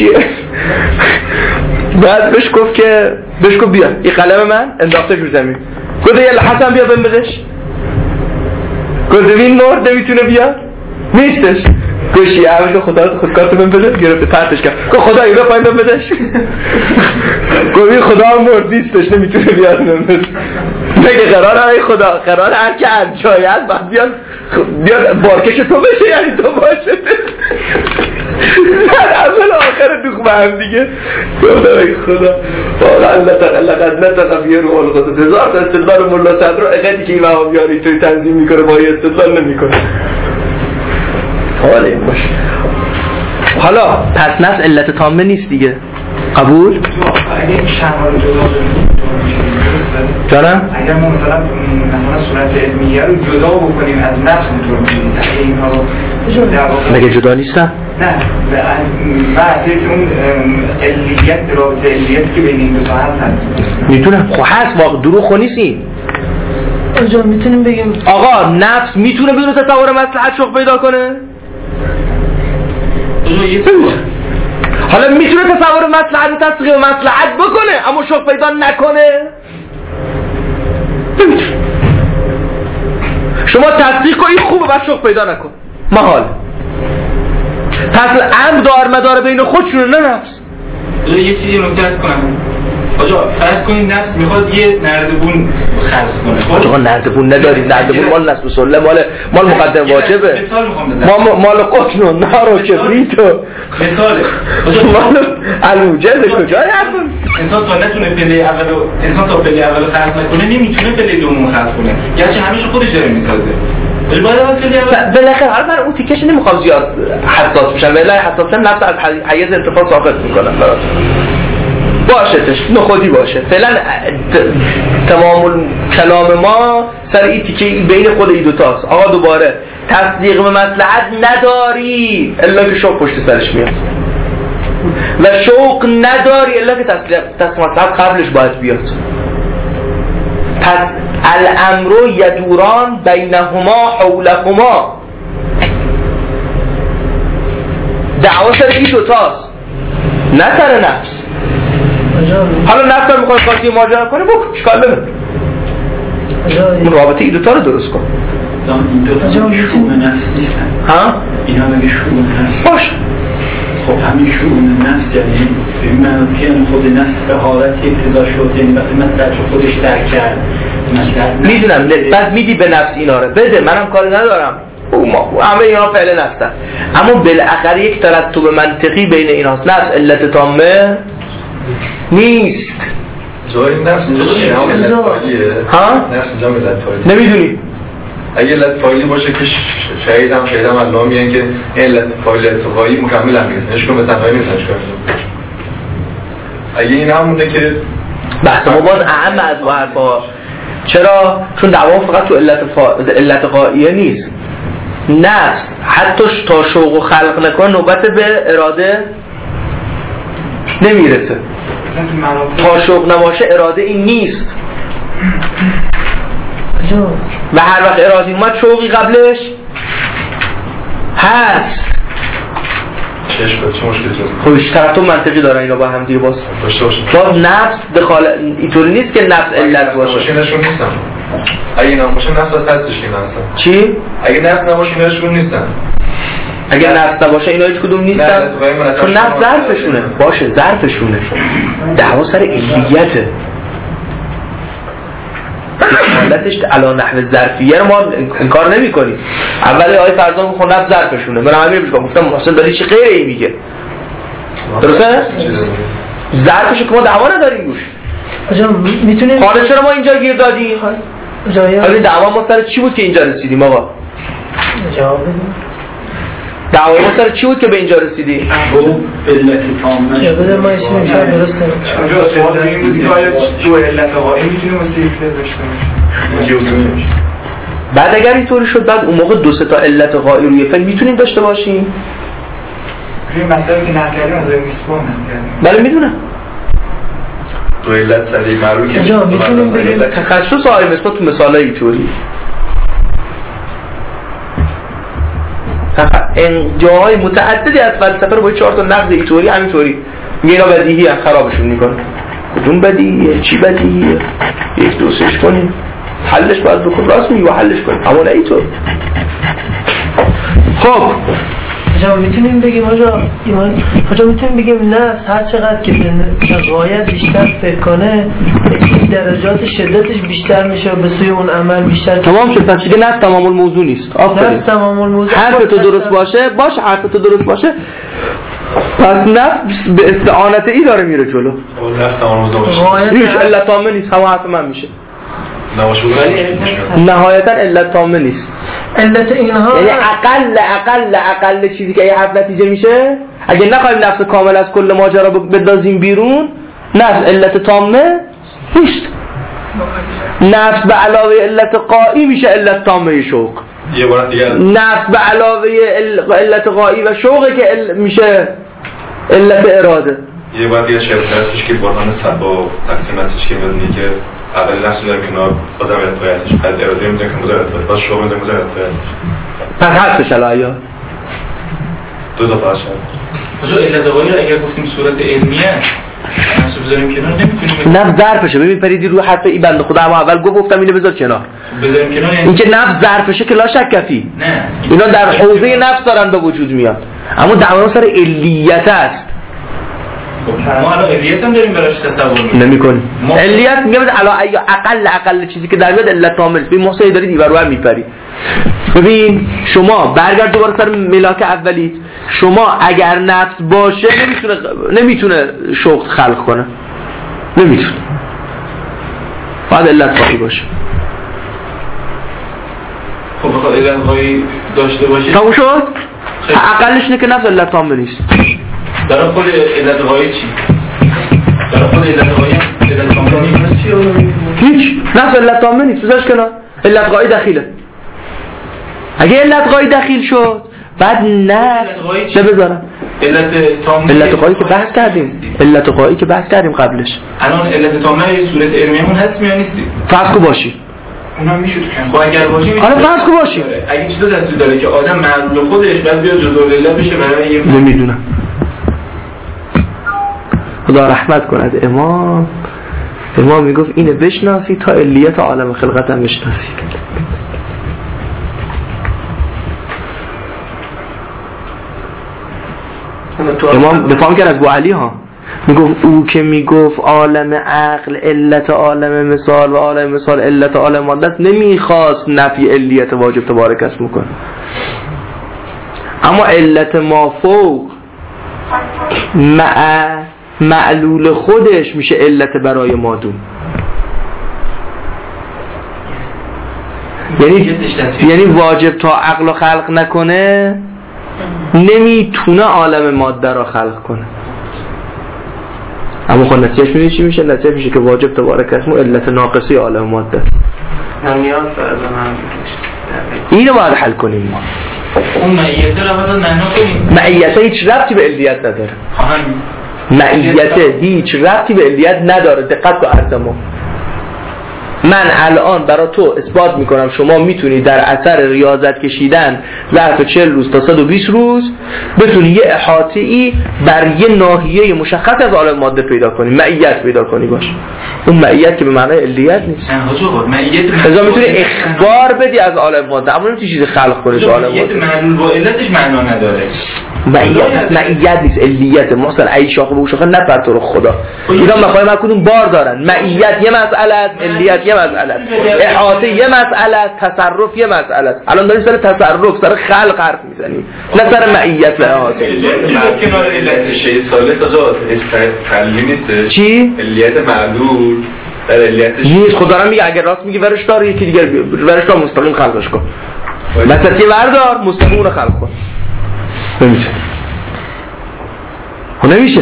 بعد بهش گفت بیا این قلم من انداخته رو زمین، گفت یلا حسن بیا بندازش، گفت این مرد نمیتونه بیاد نیستش، گوشی همش خدا خودکارت من بده، گرفته پرتش کرد، گفت خدا اینا پایین من بدش، گفت این خدا مرد نیستش نمیتونه بیاد مگه قرار هر که از جایی هست بعد بیاد بارکش تو بشه، یعنی تو باشه اول آخر دوخ به هم دیگه. خدا واقعا لقد نطق فی روح القدس، هزار تا استدلال ملا صدرا اقدی که این وهابیاری توی تنظیم میکنه با یه استدلال نمیکنه. حالا این باشه. حالا پس نفس علت تامه نیست دیگه، قبول؟ اگه شمال جدا جانم؟ اگر ما مثلا صورت علمیه رو جدا بکنیم از نفس اینطور می‌بینید اینها رو مگه جدا نیستن؟ نه بحثی که اون علیت رابطه علیت که بین این دو تا هست میتونم خب هست واقع دروغ نیستی آجا میتونیم بگیم آقا نفس میتونه بدون تصور مصلحت شوق پیدا کنه؟ حالا میتونه تصور مصلحت و تصدیق مصلحت بکنه اما شوق پیدا نکنه؟ شما تصدیق کنی خوبه بعد شوق پیدا نکن محال. پس امر دار مدار بین خودشونه نه نفس. یه چیزی نکته ارز کنم آجا، فرض کنید نفس میخواد یه نردبون خرج کنه. آقا نردبون ندارید، نردبون مال نصب سله، مال مقدم واجبه، مال قطن و نار و کبریت و مثاله مال الموجز کجای هستون. انسان تا نتونه پله اول خرج نکنه نمیتونه پله دوم خرج کنه، گرچه همیشه خودش داره میسازه. بالاخره من اون تیکش نمیخوام زیاد حساس بشم، ولی حساسم نفس از حیز ارتفاع ساقط میکنم باشتش نخودی باشه. فعلا تمام کلام ما سر این تیکه بین خود این دوتاست. آقا دوباره تصدیق به مصلحت نداری الا که شوق پشت سرش میاد و شوق نداری الا که تصدیق مصلحت قبلش باید بیاد. پس الامر یدوران بینهما حولهما، دعوا سر این دوتاست نه سر نفس. حالا نفس هم میخواد قاطی ماجرا کنه بکن اشکال نداره، اون رابطه این دوتا رو درست کن. این دوتا شروع نفس نیستن ها؟ اینا مگه شروع نفس باشه. خب همین شروع نفس یعنی من که خود نفس به حالت اقتضا شد، یعنی وقتی مسئله خودش درک کرد میدونم بعد میدی به نفس اینا رو بده، منم کاری ندارم، همه اینا فعل نفسن، اما بالاخره یک ترتب منطقی بین ایناست. نفس علت تامه نیست. جای نفس اینجا علت فایلیه؟ ها؟ نفس اینجا علت فایلیه نمیدونی؟ اگه علت فایلی باشه که شهیدم الله میگن که علت فایل اتفاقی مکمل هم نیست، نشکن به تنهایی نیست نشکن. اگه این همونه که بحث ما باز اهم از و حرفا. چرا؟ چون دعوا فقط تو علت غائیه نیست. نفس حتی تا شوق و خلق نکنه نوبت به اراده نمیرسه. تا شوق نباشه اراده این نیست و هر وقت اراده اومد شوقی قبلش هست. چه مشکلی خب اشتراط منطقی دارن اینا با هم دیگه باز نفس اینطوری نیست که نفس علت باشه. نشون نیستن. اگه اینا باشه نفس هستش این هستن. چی؟ اگه نفس نباشه نشون نیستن. اگه نفس نباشه اینا هیچ کدوم نیستن. چون نفس ظرفشونه. باشه ظرفشونه. دعوا سر علیته. حالتش علا نحو ظرفیه رو ما انکار نمی کنیم. اولی آیه فرزان خود نفس ظرفشونه. من همین رو گفتم محسن داری چی غیر این میگه. درسته؟ ظرفش که ما دعوا نداریم گوش. میتونیم حالا چرا ما اینجا گیر دادیم؟ حالا دعوا ما سر چی بود که اینجا رسیدیم آقا؟ جواب بدیم. دعوا ما سر چی بود که به اینجا رسیدیم؟ علت تامه یا بده ما ایشون میشه درسته اونجا سوال این بود که آیا دو علت قائم میتونیم واسه یک فعل داشته باشیم؟ بعد اگر اینطوری شد بعد اون موقع دو سه تا علت قائم روی فعل میتونیم داشته باشیم. این مسئله که نقل کردیم از میسبان کردیم. بله میدونم. دو علت سریع معروف که اینجا میتونیم بگیم تخصص آقای مصباح تو مثالای اینطوری. این جاهای متعددی از فلسفه رو با 4 تا نقد اینطوری همینطوری میگه اینا بدیهی هم خرابشون میکنه. کدوم بدیهیه؟ چی بدیهیه؟ یک دوستش کنیم حلش باید بکن راست میگه و حلش کنیم اما نه اینطور. خب حاجا میتونیم بگیم حاجا میتونیم بگیم نفس هر چقدر که به غایت بیشتر فکر کنه درجات شدتش بیشتر میشه و به سوی اون عمل بیشتر. تمام شد. پس دیگه نفس تمام الموضوع نیست. نفس تمام الموضوع حرف تو درست باشه حرف تو درست باشه پس نفس به استعانت ای داره میره جلو. نفس تمام الموضوع باشه هیچ علت تامه نیست. همه حرف من میشه نباشه نهایتا علت تامه نیست. علت اینها یعنی اقل چیزی که یه حرف نتیجه میشه اگه نخواهیم نفس کامل از کل ماجرا بدازیم بیرون نفس علت تامه نیست. نفس به علاوه علت قایی میشه علت تامه شوق. یه بار دیگه نفس به علاوه علت قایی و شوقه که میشه علت اراده. یه بار دیگه شرط هستش که برهان سبا تقسیم هستش که میدونی که اول نفس داریم کنار بازم علت قایی هستش بعد اراده میدونی که مزارت هست باز شوق میدونی مزارت هست پس حرفش علایه دو تا باشه. حالا علت قایی رو اگر گفتیم صورت علمیه نفس بذاریم کنار نمیتونیم. نفس ظرفشه. ببین پریدی رو حرف این بنده خدا اما اول گفتم اینو بذار کنار. بذاریم کنار یعنی اینکه نفس ظرفشه که لا شک فی. نه اینا در حوزه نفس دارن به وجود میاد اما دعوا سر علیت است. ما الان علیت هم داریم براش تصور نمی‌کنیم. علیت میگه اقل چیزی که در میاد علت کامل است. ببین محسن دارید این برابر میپری. ببین شما برگرد دوباره سر ملاک اولیت. شما اگر نفس باشه نمیتونه شوق خلق کنه. نمیتونه. باید علت قایی باشه. خب بخواد علت قایی داشته باشه تموم شد؟ اقلش اینه که نفس علت کامل نیست. در خود علت قایی چی؟ در خود علت قایی علت کامل نیست چی؟ هیچ. نفس علت کامل نیست. بذارش کنار. علت قایی دخیله. اگه علت قایی دخیل شد بعد نفس چه بذارم؟ علت قایی که بحث کردیم قبلش. الان علت تامه یه صورت علمیمون هست یا نیستی؟ فرض کو باشی. اونا میشد خب اگر باشی حالا فرض کو باشی. اگه چیزا دستور داره که آدم معلول خودش بعد بیاد جزء العله بشه برای یه نمیدونم. خدا رحمت کند امام میگفت اینه بشناسی تا علیت عالم خلقت هم بشناسی. امام دفاع میکرد از بوعلی ها میگفت او که میگفت عالم عقل علت عالم مثال و عالم مثال علت عالم ماده است نمیخواست نفی علیت واجب تبارک اسم میکنه اما علت مافوق معلول خودش میشه علت برای مادون. یعنی واجب تا عقل خلق نکنه نمیتونه عالم ماده را خلق کنه. اما خب نتیجهش میشه چی میشه؟ نتیجه میشه که واجب تبارک اسمو علت ناقصی عالم ماده است. نیاز فرض من اینو باید حل کنیم ما. اون معیته رو باید معنا کنیم. معیته هیچ ربطی به علیت نداره. معیته هیچ ربطی به علیت نداره. دقت کن عرضمو. من الان برای تو اثبات میکنم شما میتونی در اثر ریاضت کشیدن ظرف 40 روز تا 120 روز بتونی یه احاطه‌ای بر یه ناحیه مشخص از عالم ماده پیدا کنی، معیت پیدا کنی باشه. اون معیت که به معنای علیت نیست. لذا میتونی اخبار بدی از عالم ماده اما نمیتونی چیزی خلق کنی تو عالم ماده. معلول با علتش معنا نداره. معیت نیست، علیت. محسن ای شاخه به شاخه نپر تو رو خدا. اینا مخایم کدوم بار دارن. معیت یه مسئله است، علیت یه مسئله است، احاطه یه مسئله است، تصرف یه مسئله است. الان داریم سر تصرف، سر خلق حرف میزنیم، نه سر معیت و احاطه. کنار علت شی ثالث آجا تحلیل نیست. چی؟ علیت معلول در علیتش نیست. خدا دارم میگه اگر راست میگه ورش دار یکی دیگه ورش دار مستقیم خلقش کن. مثلا یه وردار مستقیم رو خلق کن. نمیشه. نمیشه.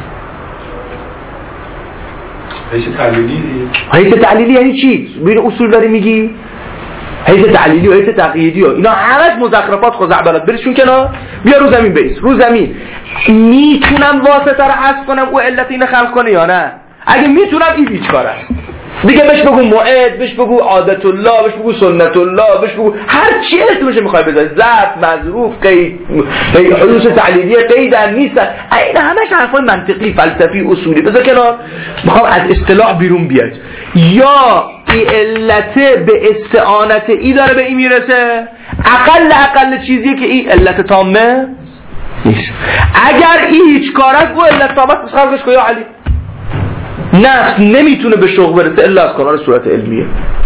حیث تعلیلی یعنی چی؟ ببین اصول داری میگی حیث تعلیلی و حیث تقییدی اینا همش مزخرفات خزعبلات. بریشون کنار، بیا رو زمین بیس. رو زمین میتونم واسطه رو حذف کنم او علت اینو خلق کنه یا نه؟ اگه میتونم این بیچاره است دیگه. بهش بگو موعد، بهش بگو عادت الله، بهش بگو سنت الله، بهش بگو هر چی اسمش میخوای بذاری، ظرف، مظروف، قید، حدوث تعلیلیه، قیدن نیستن، این همش حرفای منطقی، فلسفی، اصولی. بذار کنار، میخوام از اصطلاح بیرون بیاد. یا این علت به استعانت ای داره به این میرسه، اقل چیزیه که این علت تامه نیست. اگر این هیچ کار است و علت تامه است، خلقش که یا علی نفس نمیتونه به شوق برسه الا از کنار صورت علمیه.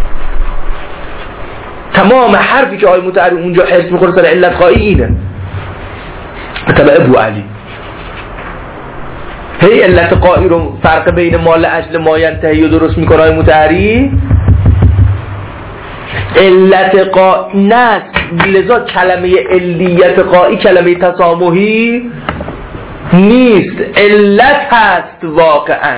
تمام حرفی که آقای متعری اونجا حرف میخوره سر علت خواهی اینه تبع ابو علی. هی علت قایی رو فرق بین مال اجل ما ینتهی و درست میکنه آقای متعری. علت قایی نه، لذا کلمه علیت قایی کلمه تسامحی نیست، علت هست واقعا.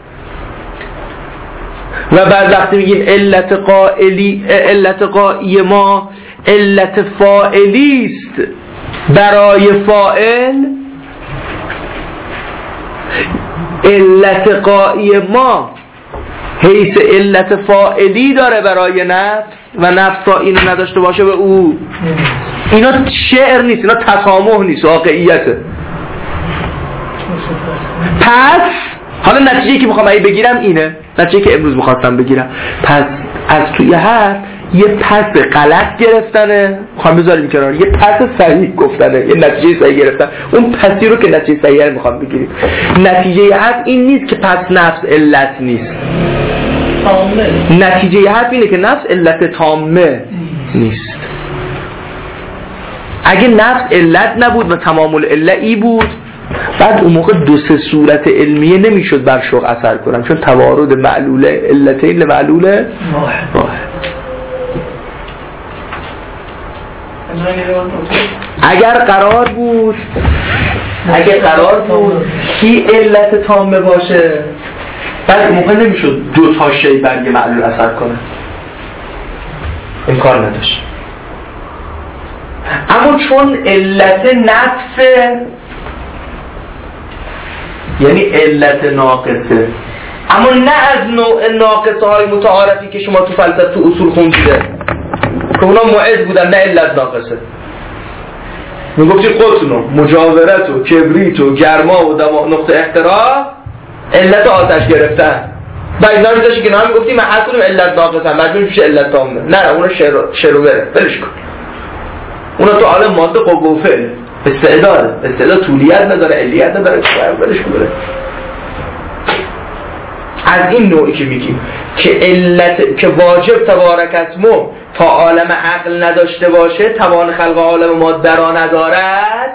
و بعد وقتی میگیم علت قایی ما علت فاعلی است برای فاعل، علت قایی ما حیث علت فاعلی داره برای نفس و نفس تا اینو نداشته باشه به او. اینا شعر نیست، اینا تسامح نیست، واقعیته. پس حالا نتیجه‌ای که میخوام بگیرم اینه، نتیجه‌ای که امروز میخواستم بگیرم، پس از توی حرف یه پس غلط گرفتنه، میخوام بذاریم کنار، یه پس صحیح گفتنه، یه نتیجه صحیح گرفتن. اون پسی رو که نتیجه صحیح رو میخوام بگیریم. نتیجه حرف این نیست که پس نفس علت نیست، نتیجه حرف اینه که نفس علت تامه نیست. اگه نفس علت نبود و تمام العلتی بود، بعد اون موقع دو سه صورت علمیه نمیشد بر شوق اثر کنم، چون توارد معلوله علتین لمعلوله واحد. اگر قرار بود کی علت تامه باشه، بعد اون موقع نمیشد دو تا شی بر یه معلول اثر کنه، امکان نداشت. اما چون علت نفس یعنی علت ناقصه، اما نه از نوع ناقصه های متعارفی که شما تو فلسفه تو اصول خوندیده که اونا موعد بودن، نه علت ناقصه. میگفتی قطن و مجاورت و کبریت و گرما و نقطه احتراق علت آتش گرفتن، و اینا رو داشتی که نه میگفتی من هر کدوم علت ناقصه مجموع میشه علت تامه. نه اونا شروع بره بلش کن، اونا تو عالم ماده قوه و فعل، استعداد طولیت نداره، علیت نداره، بلش کن بره. از این نوعی که میگیم که علت که واجب تبارک اسمه تا عالم عقل نداشته باشه، توان خلق عالم ماده را ندارد،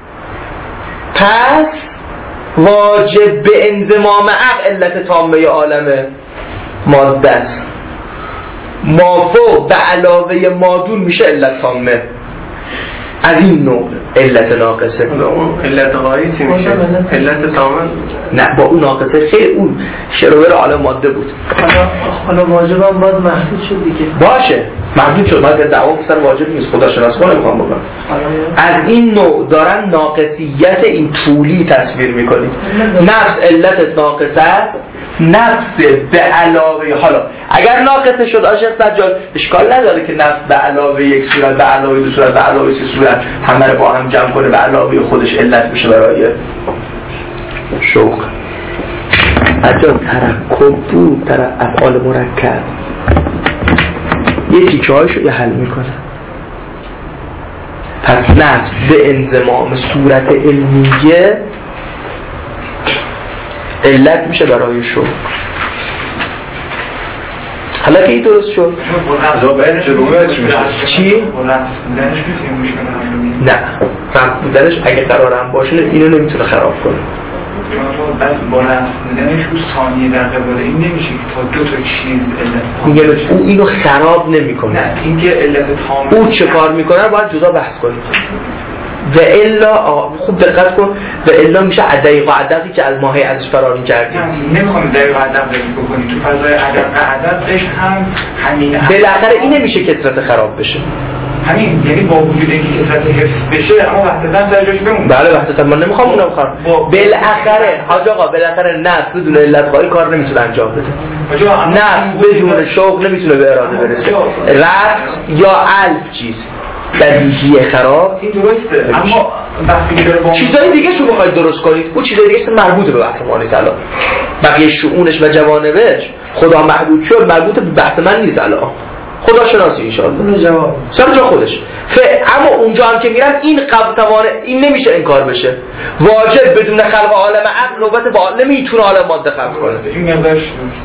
پس واجب به انضمام عقل علت تامه عالم ماده است. مافوق به علاوه مادون میشه علت تامه. از این نوع علت ناقصه. اون علت غایی چی میشه؟ علت تامه؟ نه، با اون ناقصه خیلی اون شروور عالم ماده بود. حالا واجبم باز محدود شد دیگه. باشه محدود شد، باید دعوا بسر واجب نیست، خداشناس کنه میخوام بگم. از این نوع دارن ناقصیت این طولی تصویر میکنید. نفس علت ناقصه، نفس به علاوه، حالا اگر ناقصه شد عاشق سجاد اشکال نداره که نفس به علاوه یک صورت، به علاوه دو صورت، به علاوه سه صورت همه رو با هم جمع کنه، به علاوه خودش علت بشه برای شوق. اجا ترکب بود، افعال مرکب یه تیکه هایشو یه حل میکنه. پس نفس به انضمام صورت علمیه علت میشه برای شوق. حالا که این درست شد چی؟ نه رفت بودنش اگه قرارم باشه اینو نمیتونه خراب کنه. با رفت بودنش رو ثانیه در قبال این نمیشه که تا دو تا چیز علت میگه او اینو خراب نمیکنه. نه این که علت تامه او چه کار میکنه باید جدا بحث کنیم. و الا خوب دقت کن و الا میشه دقیق و عددی که از ماهی ازش فرار می‌کردیم. نمیخوام دقیق و عدد بکنیم تو فضای عدد و عددش هم همین بالاخره این نمیشه کثرت خراب بشه. همین یعنی با وجود اینکه کثرت حفظ بشه اما وحدتاً سر جاش بمونه. بله وحدتاً من نمیخوام اونم بخوام. بالاخره حاج آقا بالاخره نفس بدون علت قایی کار نمیتونه انجام بده. نفس بدون شوق نمیتونه به اراده برسه. رفت یا الف چیز بدیهی خراب این درسته اما وقتی که داره چیزای دیگه شو بخواید درست کنید اون چیزای دیگه مربوط به بحث مانی تعالی بقیه شؤونش و جوانبش خدا محدود شد مربوط به بحث من نیست الان خدا شناسی ان شاء الله جواب سر جا خودش اما اونجا هم که میرم این قبطوانه این نمیشه انکار بشه واجب بدون خلق عالم عقل نوبت با نمیتونه عالم ماده خلق کنه این نظرش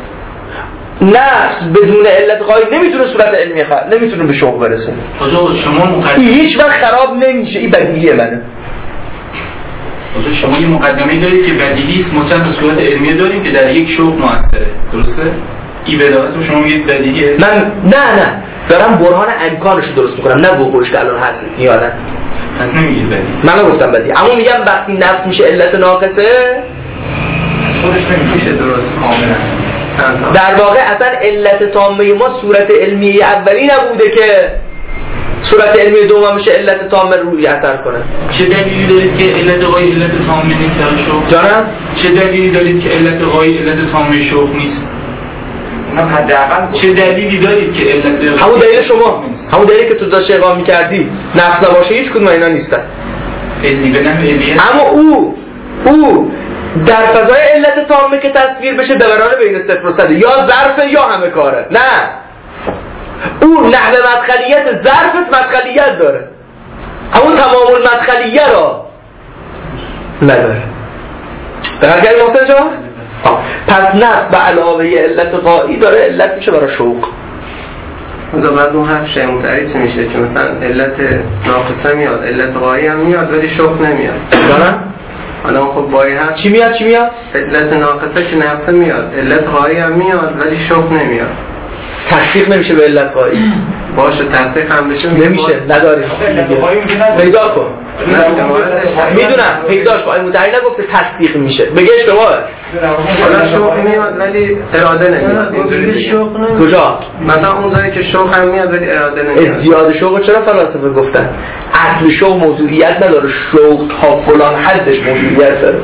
نفس بدون علت قایی نمیتونه صورت علمی خلق نمیتونه به شوق برسه حاجا شما هیچ وقت خراب نمیشه این بدیهی منه حاجا شما یه مقدمه دارید که بدیهی است ما چند تا صورت علمی داریم که در یک شوق مؤثره درسته این بداهت رو شما میگید بدیهیه من نه دارم برهان امکانش رو درست میکنم نه وقوعش که الان هست یادم پس نمیگید بدیهی من نگفتم بدیهی اما میگم وقتی نفس میشه علت ناقصه خودش نمیشه درست کاملا در واقع اصلا علت تامه ما صورت علمی اولی نبوده که صورت علمی دوم میشه علت تامه روی اثر کنه چه دلیلی دارید که علت قایی علت تامه نیست در شوق جانم چه دلیلی دارید که علت قایی علت تامه شوق نیست اونم حداقل چه دلیلی دارید که علت همون دلیل شما همون دلیلی که تو داشت اقام می‌کردی نفس نباشه هیچ کدوم اینا نیستن علمی به نفع علیه اما او در فضای علت تامه که تصویر بشه دوران بین 0 و 100 یا ظرف یا همه کاره نه او نحو مدخلیت ظرف مدخلیت داره همون تمام المدخلیه را نداره در گری محسن جا؟ پس نفس به علاوه علت قایی داره علت میشه برای شوق مثلا بعد اون حرف شیمتری چی میشه که مثلا علت ناقصه میاد علت قایی هم میاد ولی شوق نمیاد دارم؟ حالا خب بایی هست چی میاد؟ علت ناقصه که نفسه میاد علت قایی هم میاد ولی شوق نمیاد تحقیق نمیشه به علت قایی باشه تحقیق هم بشه نمیشه نداری پیدا کن میدونم پیداش با این متعین نگفته تصدیق میشه بگه اشتباهه حالا شوق میاد ولی اراده نمیاد کجا؟ مثلا اون جایی که شوق هم میاد ولی اراده نمیاد زیاد شوق چرا فلاسفه گفتن اصل شوق موضوعیت نداره شوق تا فلان حدش موضوعیت داره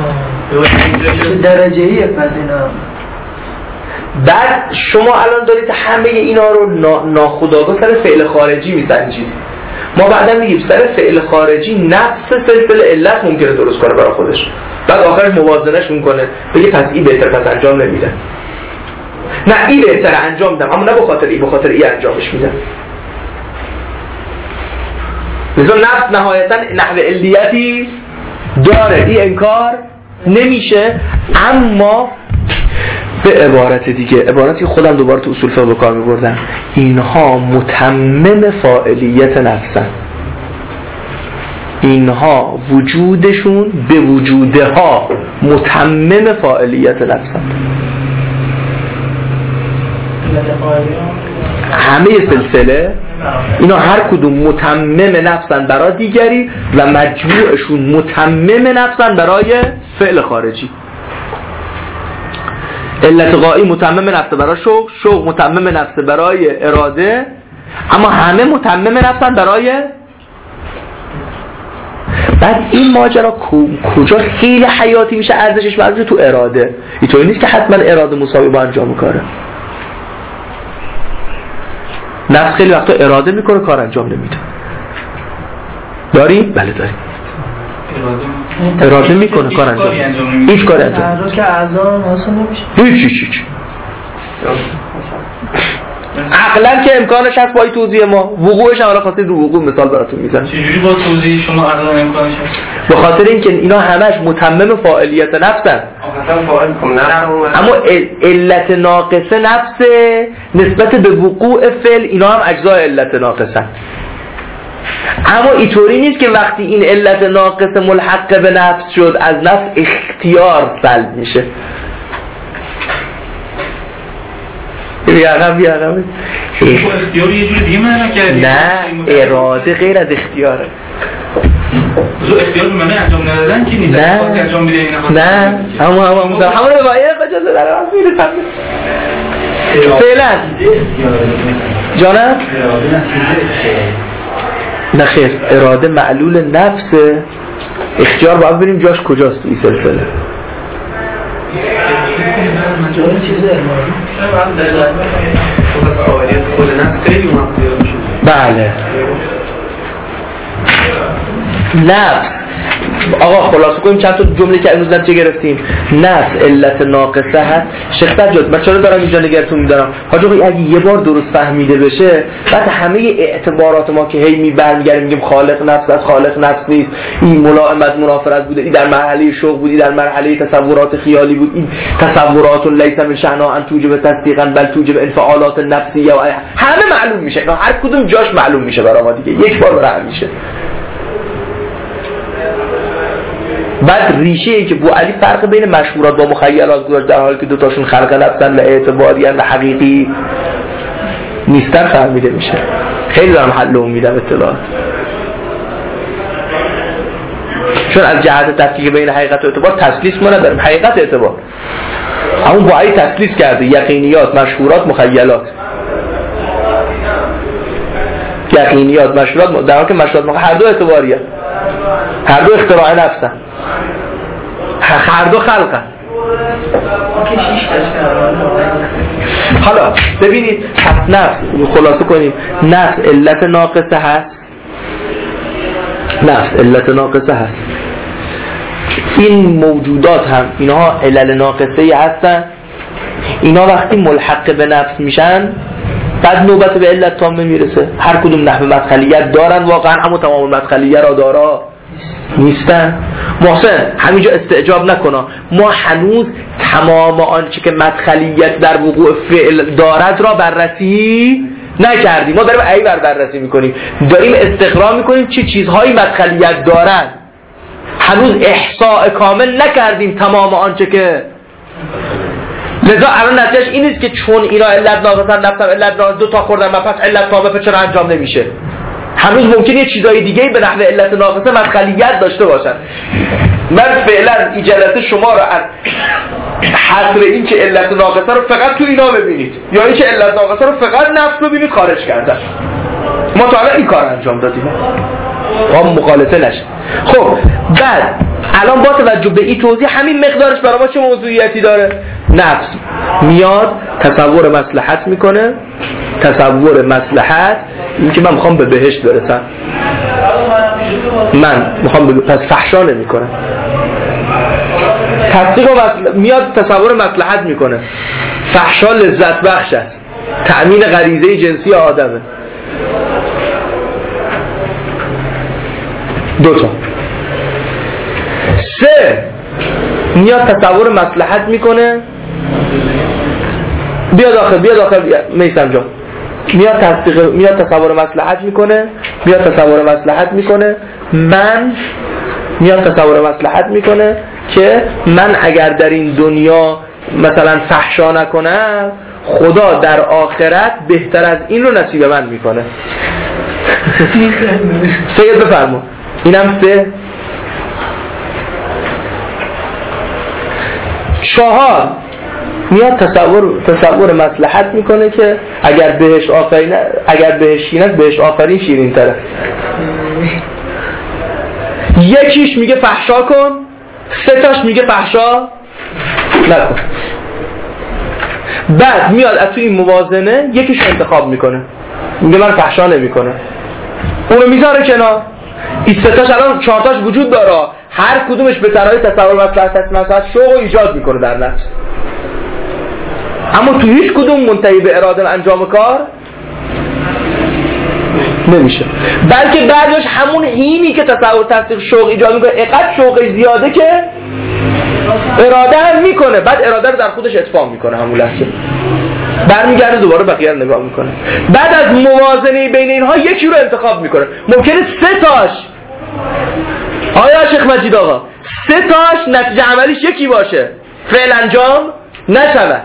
درجه ایه پس اینا بعد شما الان دارید همه اینا رو ناخودآگاه سر فعل خارجی میسنجید ما بعدا میگیم سر فعل خارجی نفس سلسله علت ممکنه درست کنه برای خودش بعد آخرش موازنهش میکنه بگه پس این بهتر پس انجام نمیده نه این بهتر انجام میدم اما نه بخاطر این انجامش میدم مثلا نفس نهایتا نحو علیتی داره این انکار نمیشه اما به عبارت دیگه عبارتی خودم دوباره تو اصول فقه به کار می‌بردم اینها متمم فاعلیت نفسن اینها وجودشون به وجودها متمم فاعلیت نفسن همه سلسله اینا هر کدوم متمم نفسن برای دیگری و مجموعشون متمم نفسن برای فعل خارجی علت قایی متمم نفسه برای شوق متمم نفسه برای اراده اما همه متمم نفسن برای بعد این ماجرا کجا خیلی حیاتی میشه ارزشش برای تو اراده اینطوری نیست که حتما اراده مساوی با انجام کاره نفس خیلی وقتا اراده میکنه کار انجام نمیده داریم؟ بله داریم اراده میکنه کار انجام هیچ کاری انجام تحرک اعضا واسه نمیشه هیچ عقلا که امکانش هست با این توضیح ما وقوعش هم حالا خاطر رو وقوع مثال براتون میزنم چجوری با توضیح شما عقلا امکانش هست به خاطر اینکه اینا همش متمم فاعلیت نفسن اما علت ناقصه نفسه نسبت به وقوع فعل اینا هم اجزای علت ناقصن اما اینطوری نیست که وقتی این علت ناقصه ملحق به نفس شد از نفس اختیار سلب میشه بیارم اختیار یه جور دیگه معنی کردی نه اراده غیر از اختیاره زو اختیار به منه انجام ندادن که نیست خاصی انجام میده اینا نه همون روایه اجازه داره میرسم فعلا جانم نه خیر اراده معلول نفسه اختیار باید بریم جاش کجاست این سلسله بله نفس آقا خلاصه کنیم چند تا جمله که امروز نتیجه گرفتیم. نفس علت ناقصه هست. شیخ سجاد من چرا دارم اینجا نگرتون میدارم حاج آقا اگه یه بار درست فهمیده بشه بعد همه اعتبارات ما که هی میبرمیگردیم میگیم خالق نفس است خالق نفس نیست، این ملائمت منافرت بوده، این در مرحله شوق بود، این در مرحله تصورات خیالی بود، این تصورات لیس من شأنها ان توجب تصدیقا بل توجب انفعالات نفسیه و همه معلوم میشه، هر کدوم جاش معلوم میشه برای ما دیگه یک بار برای همیشه. بعد ریشه ای که بو علی فرق بین مشهورات با مخیلات گذاشت در حالی که دوتاشون خلق نفسن و اعتباریان و حقیقی نیستن فهمیده میشه. خیلی دارم حل میدم اطلاعات، چون از جهت تفکیک بین حقیقت و اعتبار تسلیس ما نداریم. حقیقت اعتبار همون بو علی تسلیس کرده، یقینیات مشهورات مخیلات، یقینیات مشهورات، در حالی که مشهورات هر دو اعتباریه، هر دو اختراع نفسن، هر دو خلقن. حالا ببینید نفس خلاصه کنیم، نفس علت ناقصه هست، نفس علت ناقصه هست. این موجودات هم اینها علل ناقصه هستن. اینا وقتی ملحق به نفس میشن بعد نوبت به علت تامه میرسه. هر کدوم نحو مدخلیت دارن واقعا، اما تمام مدخلیه را دارا نیستن. محسن همینجا استعجاب نکنه، ما هنوز تمام آنچه که مدخلیت در وقوع فعل دارد را بررسی نکردیم. ما داریم ای بررسی میکنیم، داریم استقرا میکنیم چه چیزهایی مدخلیت دارد. هنوز احصاء کامل نکردیم تمام آنچه که، لذا الان نتیجهش این نیست که چون اینا علت ناقصن نفسم علت ناقص دو تا خوردن من پس علت تامه چرا انجام نمیشه. هنوز ممکنه یه چیزای دیگه به نحو علت ناقصه مدخلیت داشته باشن. من فعلا این جلسه شما رو از حصر این که علت ناقصه رو فقط تو اینا ببینید یا این که علت ناقصه رو فقط نفس ببینید خارج کردن. ما تا الان این کار انجام دادیم هم مخالطه نشه. خب بعد الان با توجه به این توضیح همین مقدارش برای ما چه موضوعیتی داره؟ نفس میاد تصور مصلحت میکنه، تصور مصلحت این که من میخوام به بهشت برسم، من میخوام پس فحشا نمیکنم. تصدیق میاد تصور مصلحت میکنه، فحشا لذت بخش است، تأمین غریزه جنسی آدمه. دوتا. سه میاد تصور مصلحت میکنه، بیا داخل میسم جان، میاد تصور مصلحت میکنه، من میاد تصور مصلحت میکنه که من اگر در این دنیا مثلا فحشا نکنم خدا در آخرت بهتر از این رو نصیب من میکنه. سید بفرما اینم سه. چهار میاد تصور مصلحت میکنه که اگر بهش شیرین بهش آفرین شیرین تره. یکیش میگه فحشا کن، سه تاش میگه فحشا نکن. بعد میاد از توی این موازنه یکیش انتخاب میکنه، میگه من فحشا نمیکنم، اونو میذاره کنار. این سه تاش الان چهار تاش وجود داره، هر کدومش به تنهایی تصور مصلحت شوق ایجاد میکنه در نفس، اما تو هیچ کدوم منتهی به اراده و انجام کار نمیشه. بلکه بعدش همون اینی که تصور تصدیق شوق ایجاد میکنه اینقدر شوقش زیاده که اراده هم میکنه، بعد اراده رو در خودش اتفاق میکنه، همون لحظه برمیگرده دوباره بقیه رو نگاه میکنه. بعد از موازنه بین اینها یکی رو انتخاب میکنه، ممکنه سه تاش، آیا شیخ مجید آقا، سه تاش نتیجه عملیش یکی باشه، فعل انجام نشود،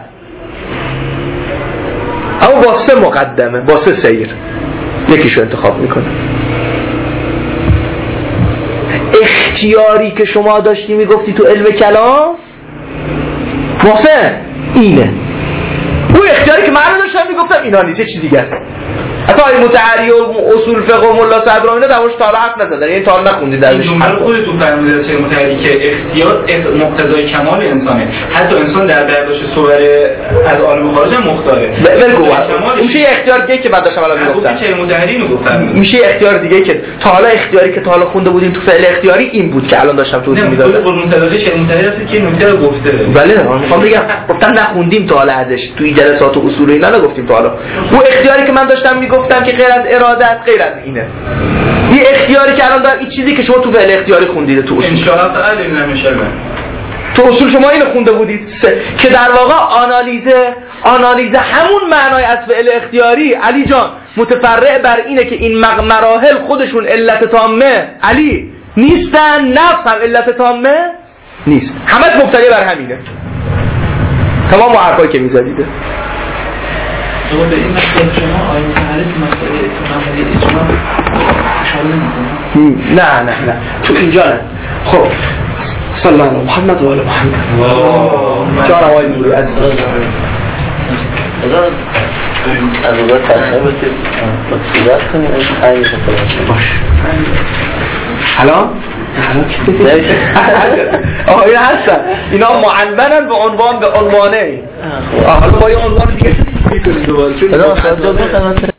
اما با سه مقدمه، با سه سیر یکیشو انتخاب میکنه. اختیاری که شما داشتی میگفتی تو علم کلام واسه اینه، اون اختیاری که من داشتم میگفتم اینا نیست، یه چیز دیگه است. حتی آیه متعری و اصول فقه و ملا صدر اینا درش تا حرف نزدن، یعنی تا حالا نخوندید درش. این جمله خودتون فرمودید چه متعری که اختیار مقتضای کمال انسانه، حتی انسان در برداشت صور از عالم خارج هم مختاره. میشه یه اختیار دیگه که بعد داشتم الان میگفتم چه متعری اینو گفتم، میشه اختیار دیگه که تا حالا اختیاری که تا حالا خونده بودیم تو فعل اختیاری این بود که الان داشتم توضیح میدادم. قربون صدقه چه متعری هست که نکته رو گفته. بله من میخوام بگم گفتم نخوندیم تا حالا ازش توی جلسات و اصول اینا نگفتیم تا حالا. اون اختیاری که من داشتم میگفتم که غیر از اراده است، غیر از اینه. این اختیاری که الان دارم این چیزی که شما تو فعل اختیاری خوندید تو اصول. ان شاء الله تعالی نمیشه. تو اصول شما اینو خونده بودید که در واقع آنالیزه همون معنای از فعل اختیاری علی جان متفرع بر اینه که این مراحل خودشون علت تامه علی نیستن، نفس هم علت تامه نیست، همه مبتنی بر همینه. تمام حرفایی که میزدیده به این مسئله شما آیه متعرض مسئله عملی اجماع اشاره نمی‌کنه؟ نه تو اینجا نه. خب صلی الله علیه محمد و آل محمد. جان آقای نوری عزیز از اون تصمیم که مصیبت کنیم این باش الان آقای هستن اینا معنونن به عنوانه حالا با یه عنوان دیگه